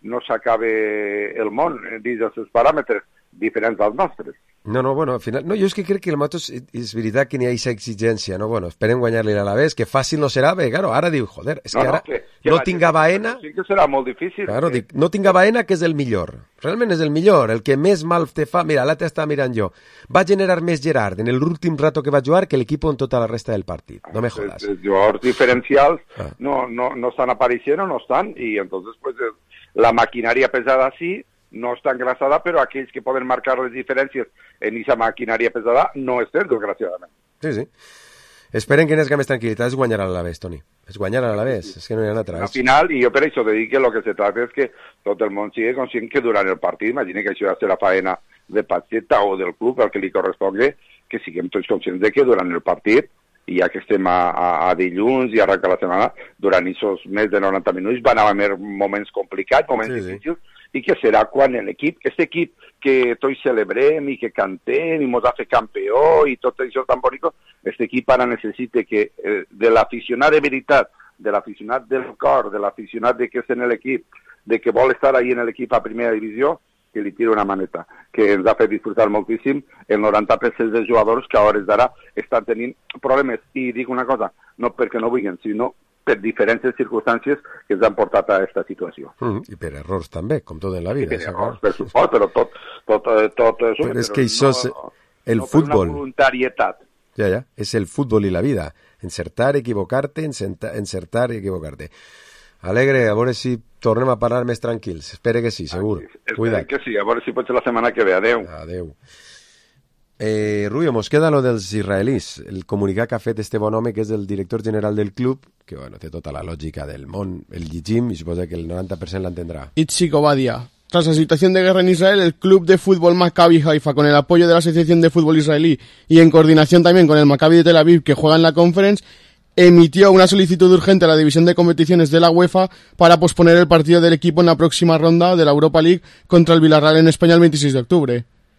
no s'acabe el món dins dels seus paràmetres diferents dels nostres. No, no, bueno, al final... No, jo és que crec que el Matos és veritat que n'hi ha aquesta exigència, no? Bueno, esperem guanyar-li a l'Alavés, que fàcil no serà, bé, claro, ara diu, joder, és no, que ara no, que, que no tinga Baena... Sí que serà molt difícil. Claro, que... dic, no tinga Baena, que és el millor. Realment és el millor, el que més mal te fa... Mira, l'altre estava mirant jo. Va generar més Gerard en l'últim rato que va jugar que l'equip en tota la resta del partit. No me jodas. Els jugadors diferencials ah. no, no, no estan apareixent o no estan, i entonces pues, la maquinària pesada sí, no està engrasada, però aquells que poden marcar les diferències en aquesta maquinària pesada no estem, desgraciadament. Sí, sí. Esperen que n'esga més tranquil·litat és guanyar a l'Alavés, Toni. És guanyar a l'Alavés, és que no hi ha altra. Al final, i jo per això te dic que el que se tracta és que tot el món sigui conscient que durant el partit, imagina que això ja serà faena de Pacheta o del club, el que li correspongui, que siguem tots conscients de que durant el partit, i ja que estem a, a, a dilluns i arrenca la setmana, durant aquests més de noranta minuts van haver moments complicats, moments sí, difícils, sí. I que serà quan l'equip, aquest equip que tots celebrem i que cantem i ens ha fet campió i tot això tan bonic, aquest equip ara necessita que eh, de l'aficionat de veritat, de l'aficionat del cor, de l'aficionat de que és en l'equip, de que vol estar ahí en l'equip a primera divisió, que li tira una maneta, que ens ha fet disfrutar moltíssim el noranta per cent dels jugadors que a hores d'ara estan tenint problemes. I dic una cosa, no perquè no vulguin, sinó per diferents circumstàncies que ens han portat a aquesta situació. Mm, I per errors també, com tot en la vida. I per errors, per suport, però tot, tot, tot això... Però és que això és el no futbol. No per una voluntarietat. Ja, ja, és el futbol i la vida. Encertar, equivocar-te, encertar i equivocar-te. Alegre, a veure si tornem a parlar més tranquils. Espero que sí, segur. Ah, Cuida't. Que sí, a veure si pot ser la setmana que ve. Adeu. Adeu. Eh, Rubio, mos queda lo dels israelís, el comunicat que ha fet este bon home, que és el director general del club, que bueno, té tota la lògica del món, el llegim, i suposa que el noranta per cent l'entendrà. Itzik Obadia. Tras la situación de guerra en Israel, el club de fútbol Maccabi Haifa, con el apoyo de la Asociación de Fútbol Israelí y en coordinación también con el Maccabi de Tel Aviv, que juega en la Conference, emitió una solicitud urgente a la división de competiciones de la UEFA para posponer el partido del equipo en la próxima ronda de la Europa League contra el Villarreal en España el veintiséis de octubre.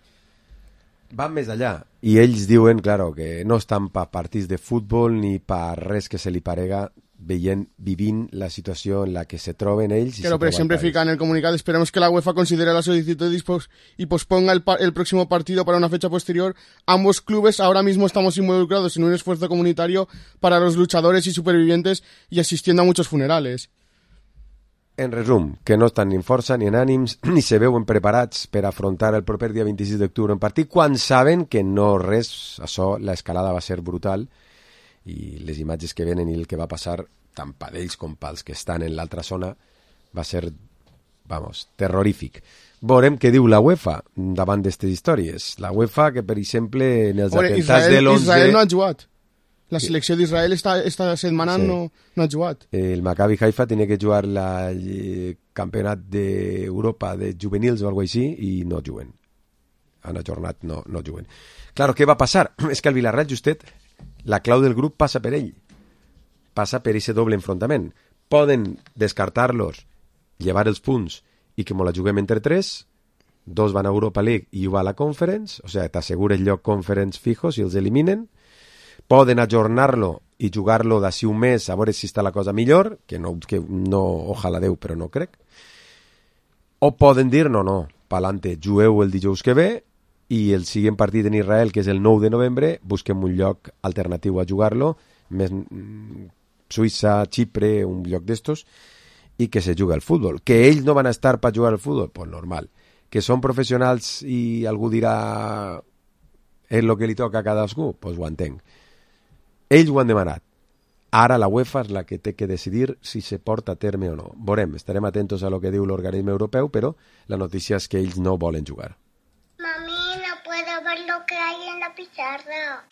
Van més allà, i ells diuen, claro, que no estan pa partits de futbol ni pa res que se li parega veient, vivint la situació en la que se troben ells. Claro, pero siempre fica en el comunicado, esperemos que la UEFA considere la solicitud y posponga el, el próximo partido para una fecha posterior. Ambos clubes ahora mismo estamos involucrados en un esfuerzo comunitario para los luchadores y supervivientes y asistiendo a muchos funerales. En resum, que no estan ni en força ni en ànims, ni se veuen preparats per afrontar el proper dia vint-i-sis d'octubre en partit, quan saben que no res, això, l'escalada va ser brutal, i les imatges que venen i el que va passar, tant per ells com pels que estan en l'altra zona, va ser, vamos, terrorífic. Veurem què diu la UEFA davant d'aquestes històries. La UEFA, que per exemple, en els Obre, atemptats Israel, de l'onze... Israel no ha jugat. La selecció d'Israel esta, esta setmana sí. no, no ha jugat. El Maccabi Haifa tenia que jugar el campionat d'Europa de juvenils o alguna cosa així i no juguen. Han ajornat, no, no juguen. Claro, què va passar? És que el Villarreal, justet, la clau del grup passa per ell. Passa per aquest doble enfrontament. Poden descartar-los, llevar els punts i que me la juguem entre tres, dos van a Europa League i un va a la Conference, o sigui, t'assegura el lloc Conference fijo si els eliminen. Poden ajornar-lo i jugar-lo d'ací un mes a veure si està la cosa millor, que no, que no ojalà Déu, però no crec. O poden dir, no, no, pa'lante, jugueu el dijous que ve i el següent partit en Israel, que és el nou de novembre, busquem un lloc alternatiu a jugar-lo, més Suïssa, Xipre, un lloc d'estos, i que se juga al futbol. Que ells no van a estar per jugar al futbol? Pues normal. Que són professionals i algú dirà és el que li toca a cadascú? Pues ho entenc. Ells ho han demanat. Ara la UEFA és la que té que decidir si se porta a terme o no. Veurem, estarem atentos a lo que diu l'organisme europeu, però la notícia és que ells no volen jugar. Mami, no puedo ver lo que hay en la pizarra.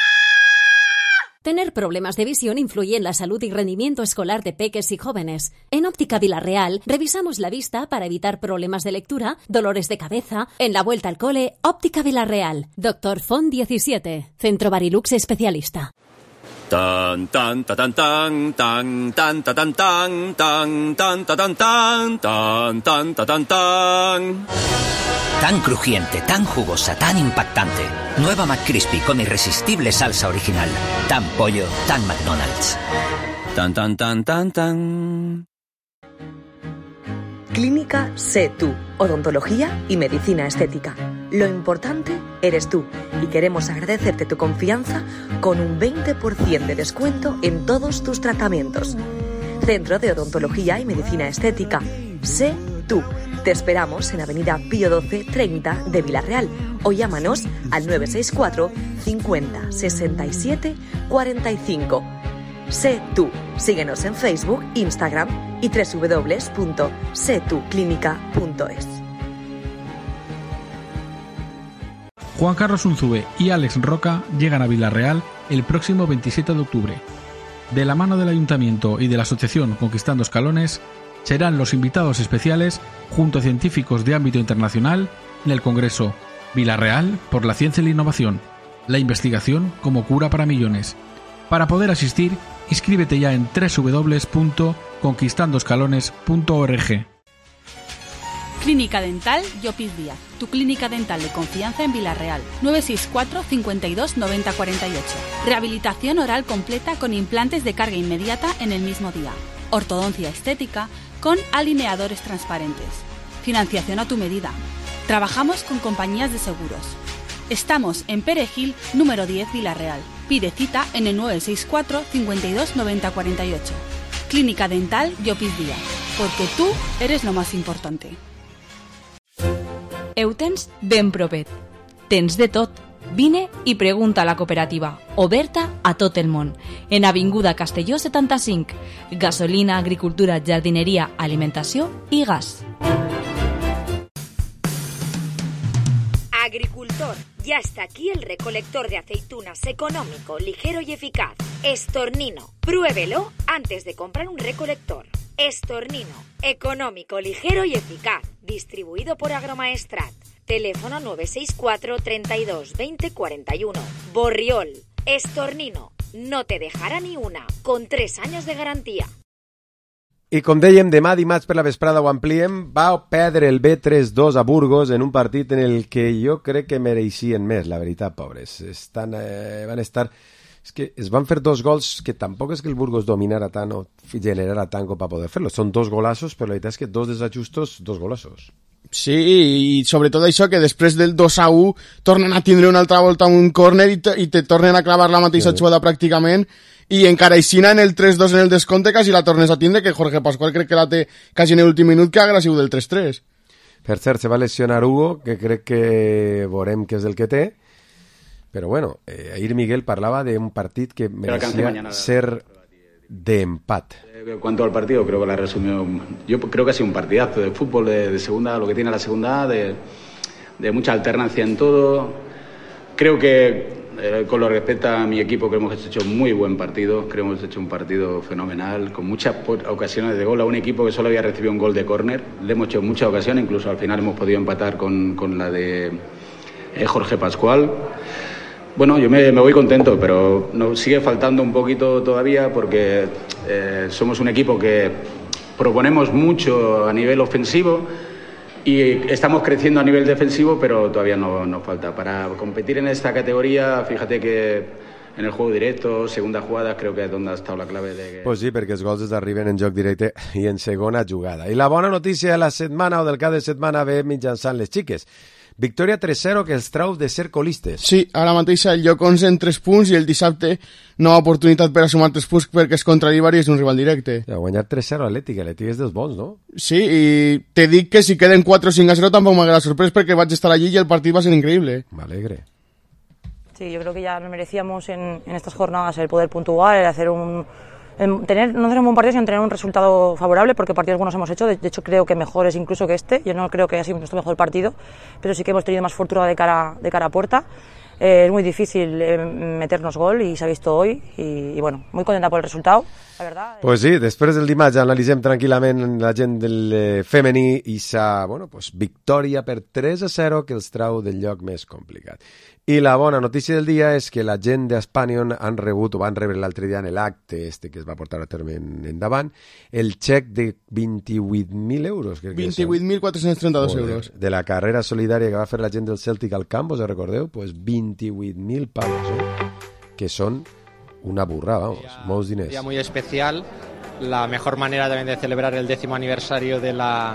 Tener problemas de visión influye en la salud y rendimiento escolar de peques y jóvenes. En Óptica Villarreal revisamos la vista para evitar problemas de lectura, dolores de cabeza. En la vuelta al cole, Óptica Villarreal. Doctor Font diecisiete. Centro Barilux especialista. Tan tan tan tan tan tan tan tan tan tan tan tan tan tan tan tan tan. Tan crujiente, tan jugosa, tan impactante. Nueva McCrispy con irresistible salsa original. Tan pollo, tan McDonald's. Tan tan tan tan tan. Clínica Sé Tú, odontología y medicina estética. Lo importante eres tú y queremos agradecerte tu confianza con un veinte por ciento de descuento en todos tus tratamientos. Centro de Odontología y Medicina Estética. Sé Tú. Te esperamos en Avenida Pío doce treinta de Villarreal o llámanos al nueve seis cuatro cincuenta sesenta y siete cuarenta y cinco. Sé Tú. Síguenos en Facebook, Instagram y doble u doble u doble u punto sé tú clínica punto es. Juan Carlos Unzube y Alex Roca llegan a Villarreal el próximo veintisiete de octubre. De la mano del Ayuntamiento y de la Asociación Conquistando Escalones, serán los invitados especiales junto a científicos de ámbito internacional en el Congreso Villarreal por la Ciencia y la Innovación, la investigación como cura para millones. Para poder asistir, inscríbete ya en doble u doble u doble u punto conquistando escalones punto org. Clínica Dental Llopis Díaz, tu clínica dental de confianza en Villarreal. nueve seis cuatro cincuenta y dos noventa cuarenta y ocho. Rehabilitación oral completa con implantes de carga inmediata en el mismo día. Ortodoncia estética con alineadores transparentes. Financiación a tu medida. Trabajamos con compañías de seguros. Estamos en Perejil, número diez, Villarreal. Pide cita en el nueve seis cuatro cincuenta y dos noventa cuarenta y ocho. Clínica Dental Llopis Díaz, porque tú eres lo más importante. Eutens ben propet. Tens de tot. Vine i pregunta a la cooperativa, oberta a tot el món. En Avinguda Castelló setanta-cinc. Gasolina, agricultura, jardineria, alimentació i gas. Agricultor, ya está aquí el recolector de aceitunas económico, ligero y eficaz. Estornino, pruébelo antes de comprar un recolector. Estornino, económico, ligero y eficaz. Distribuido por Agromaestrat. Teléfono nueve seis cuatro treinta y dos veinte cuarenta y uno. Borriol, Estornino, no te dejarà ni una, con tres años de garantía. I com dèiem, demà dimarts per la vesprada ho ampliem, va perdre el B tres dos a Burgos en un partit en el que jo crec que mereixien més, la veritat, pobres. Estan, eh, van estar... És que es van fer dos gols que tampoc és que el Burgos dominara tant o generara tant com per poder fer-lo. Són dos golazos, però la veritat és que dos desajustos, dos golazos. Sí, i sobretot això, que després del dos a u tornen a tindre una altra volta un córner i te, i te tornen a clavar la mateixa sí. jugada pràcticament, i encara aixina en el tres dos en el descompte quasi la tornes a tindre, que Jorge Pascual crec que la té quasi en l'últim minut, que haguera sigut del tres tres. Per cert, se va lesionar Hugo, que crec que veurem què és el que té, però bueno, eh, ahir Miguel parlava d'un partit que merecía ser de empat. En cuanto al partido, creo que la resumió. Yo creo que ha sido un partidazo de fútbol de, de segunda, lo que tiene la segunda, de, de mucha alternancia en todo. Creo que, eh, con lo que respecta a mi equipo, que hemos hecho muy buen partido. Creo que hemos hecho un partido fenomenal, con muchas ocasiones de gol a un equipo que solo había recibido un gol de córner. Le hemos hecho muchas ocasiones, incluso al final hemos podido empatar con, con la de eh, Jorge Pascual. Bueno, yo me, me voy contento, pero nos sigue faltando un poquito todavía porque eh, somos un equipo que proponemos mucho a nivel ofensivo y estamos creciendo a nivel defensivo, pero todavía no nos falta. Para competir en esta categoría, fíjate que en el juego directo, segunda jugada, creo que és on ha estat la clave de... Pues sí, perquè els gols es arriben en joc directe i en segona jugada. I la bona notícia de la setmana o del cap de setmana ve mitjançant les xiques. Victòria tres zero que els trau de ser colistes. Sí, ara mateix el lloc onze en tres punts i el dissabte nova oportunitat per a sumar tres punts perquè és contra l'Ibar i és un rival directe. Ja, guanyar tres zero a l'Atlètic, l'Atlètic és dels bons, no? Sí, i te dic que si queden quatre o cinc a zero tampoc m'agrada sorprès perquè vaig estar allí i el partit va ser increïble. M'alegre. Sí, yo creo que ya nos merecíamos en, en estas jornadas el poder puntuar, el hacer un... El tener, no hacer un buen partido, sino tener un resultado favorable, porque partidos buenos hemos hecho, de, de hecho creo que mejores incluso que este. Yo no creo que haya sido nuestro mejor partido, pero sí que hemos tenido más fortuna de cara, de cara a puerta. Eh, es muy difícil eh, meternos gol y se ha visto hoy y, y bueno, muy contenta por el resultado, la verdad. Pues sí, després del dimarts analitzem tranquil·lament la gent del eh, femení i sa, bueno, pues victòria per tres a zero que els trau del lloc més complicat. I la bona notícia del dia és que la gent d'Espanion han rebut o van rebre l'altre dia en l'acte este que es va portar a terme endavant el xec de vint-i-vuit mil euros. vint-i-vuit mil quatre-cents trenta-dos euros. De la carrera solidària que va fer la gent del Celtic al camp, us recordeu? Pues vint-i-vuit mil pavos, eh? Que són una burrada, vamos, día, molts diners. Un día muy especial, la mejor manera también de celebrar el décimo aniversario de la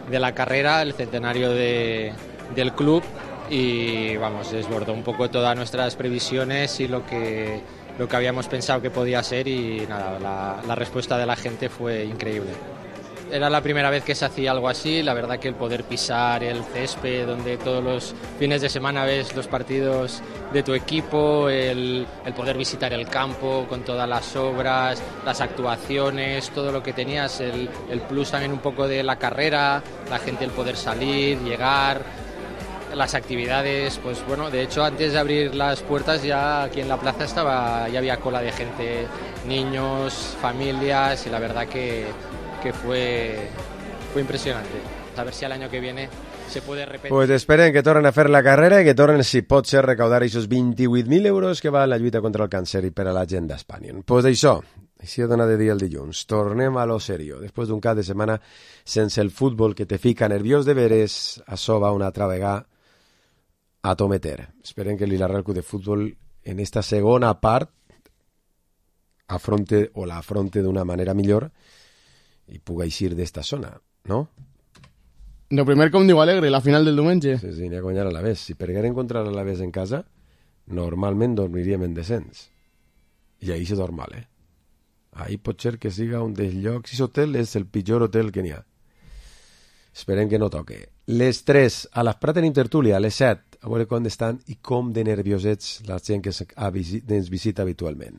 de la carrera, el centenario de, del club, y vamos, desbordó un poco todas nuestras previsiones y lo que, lo que habíamos pensado que podía ser, y nada, la, la respuesta de la gente fue increíble. Era la primera vez que se hacía algo así, la verdad que el poder pisar el césped, donde todos los fines de semana ves los partidos de tu equipo, el, el poder visitar el campo con todas las obras, las actuaciones, todo lo que tenías, el, el plus también un poco de la carrera, la gente, el poder salir, llegar, las actividades, pues bueno, de hecho antes de abrir las puertas ya aquí en la plaza estaba, ya había cola de gente, niños, familias, y la verdad que que fue, fue impressionante. A ver si el año que viene se puede repetir. Pues esperen que tornen a fer la carrera i que tornen, si pot ser, recaudar aquests vint-i-vuit mil euros que va a la lluita contra el càncer i per a la gent d'Espanya. Pues això, així ha donat de dir el dilluns. Tornem a lo serio. Després d'un cap de setmana sense el futbol que te fica nerviós de veres, això va una altra vegada a tometer. Esperen que el Vilarreal Club de Futbol en esta segona part afronte o la afronte d'una manera millor i puga eixir d'esta zona, no? No primer, com diu Alegre, la final del diumenge. Sí, sí, n'hi ha guanyar a l'Alavés. Si pergueren contra l'Alavés en casa, normalment dormiríem en descens. I ahí se dorm mal, eh? Ahí pot ser que siga un dels llocs... Aquest hotel és el pitjor hotel que n'hi ha. Esperem que no toque. Les tres, a les Prat en Intertúlia, a les set, a veure com estan i com de nerviosets la gent que ens visita habitualment.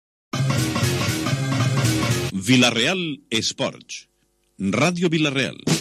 Vilarreal Esports. Ràdio Vilarreal.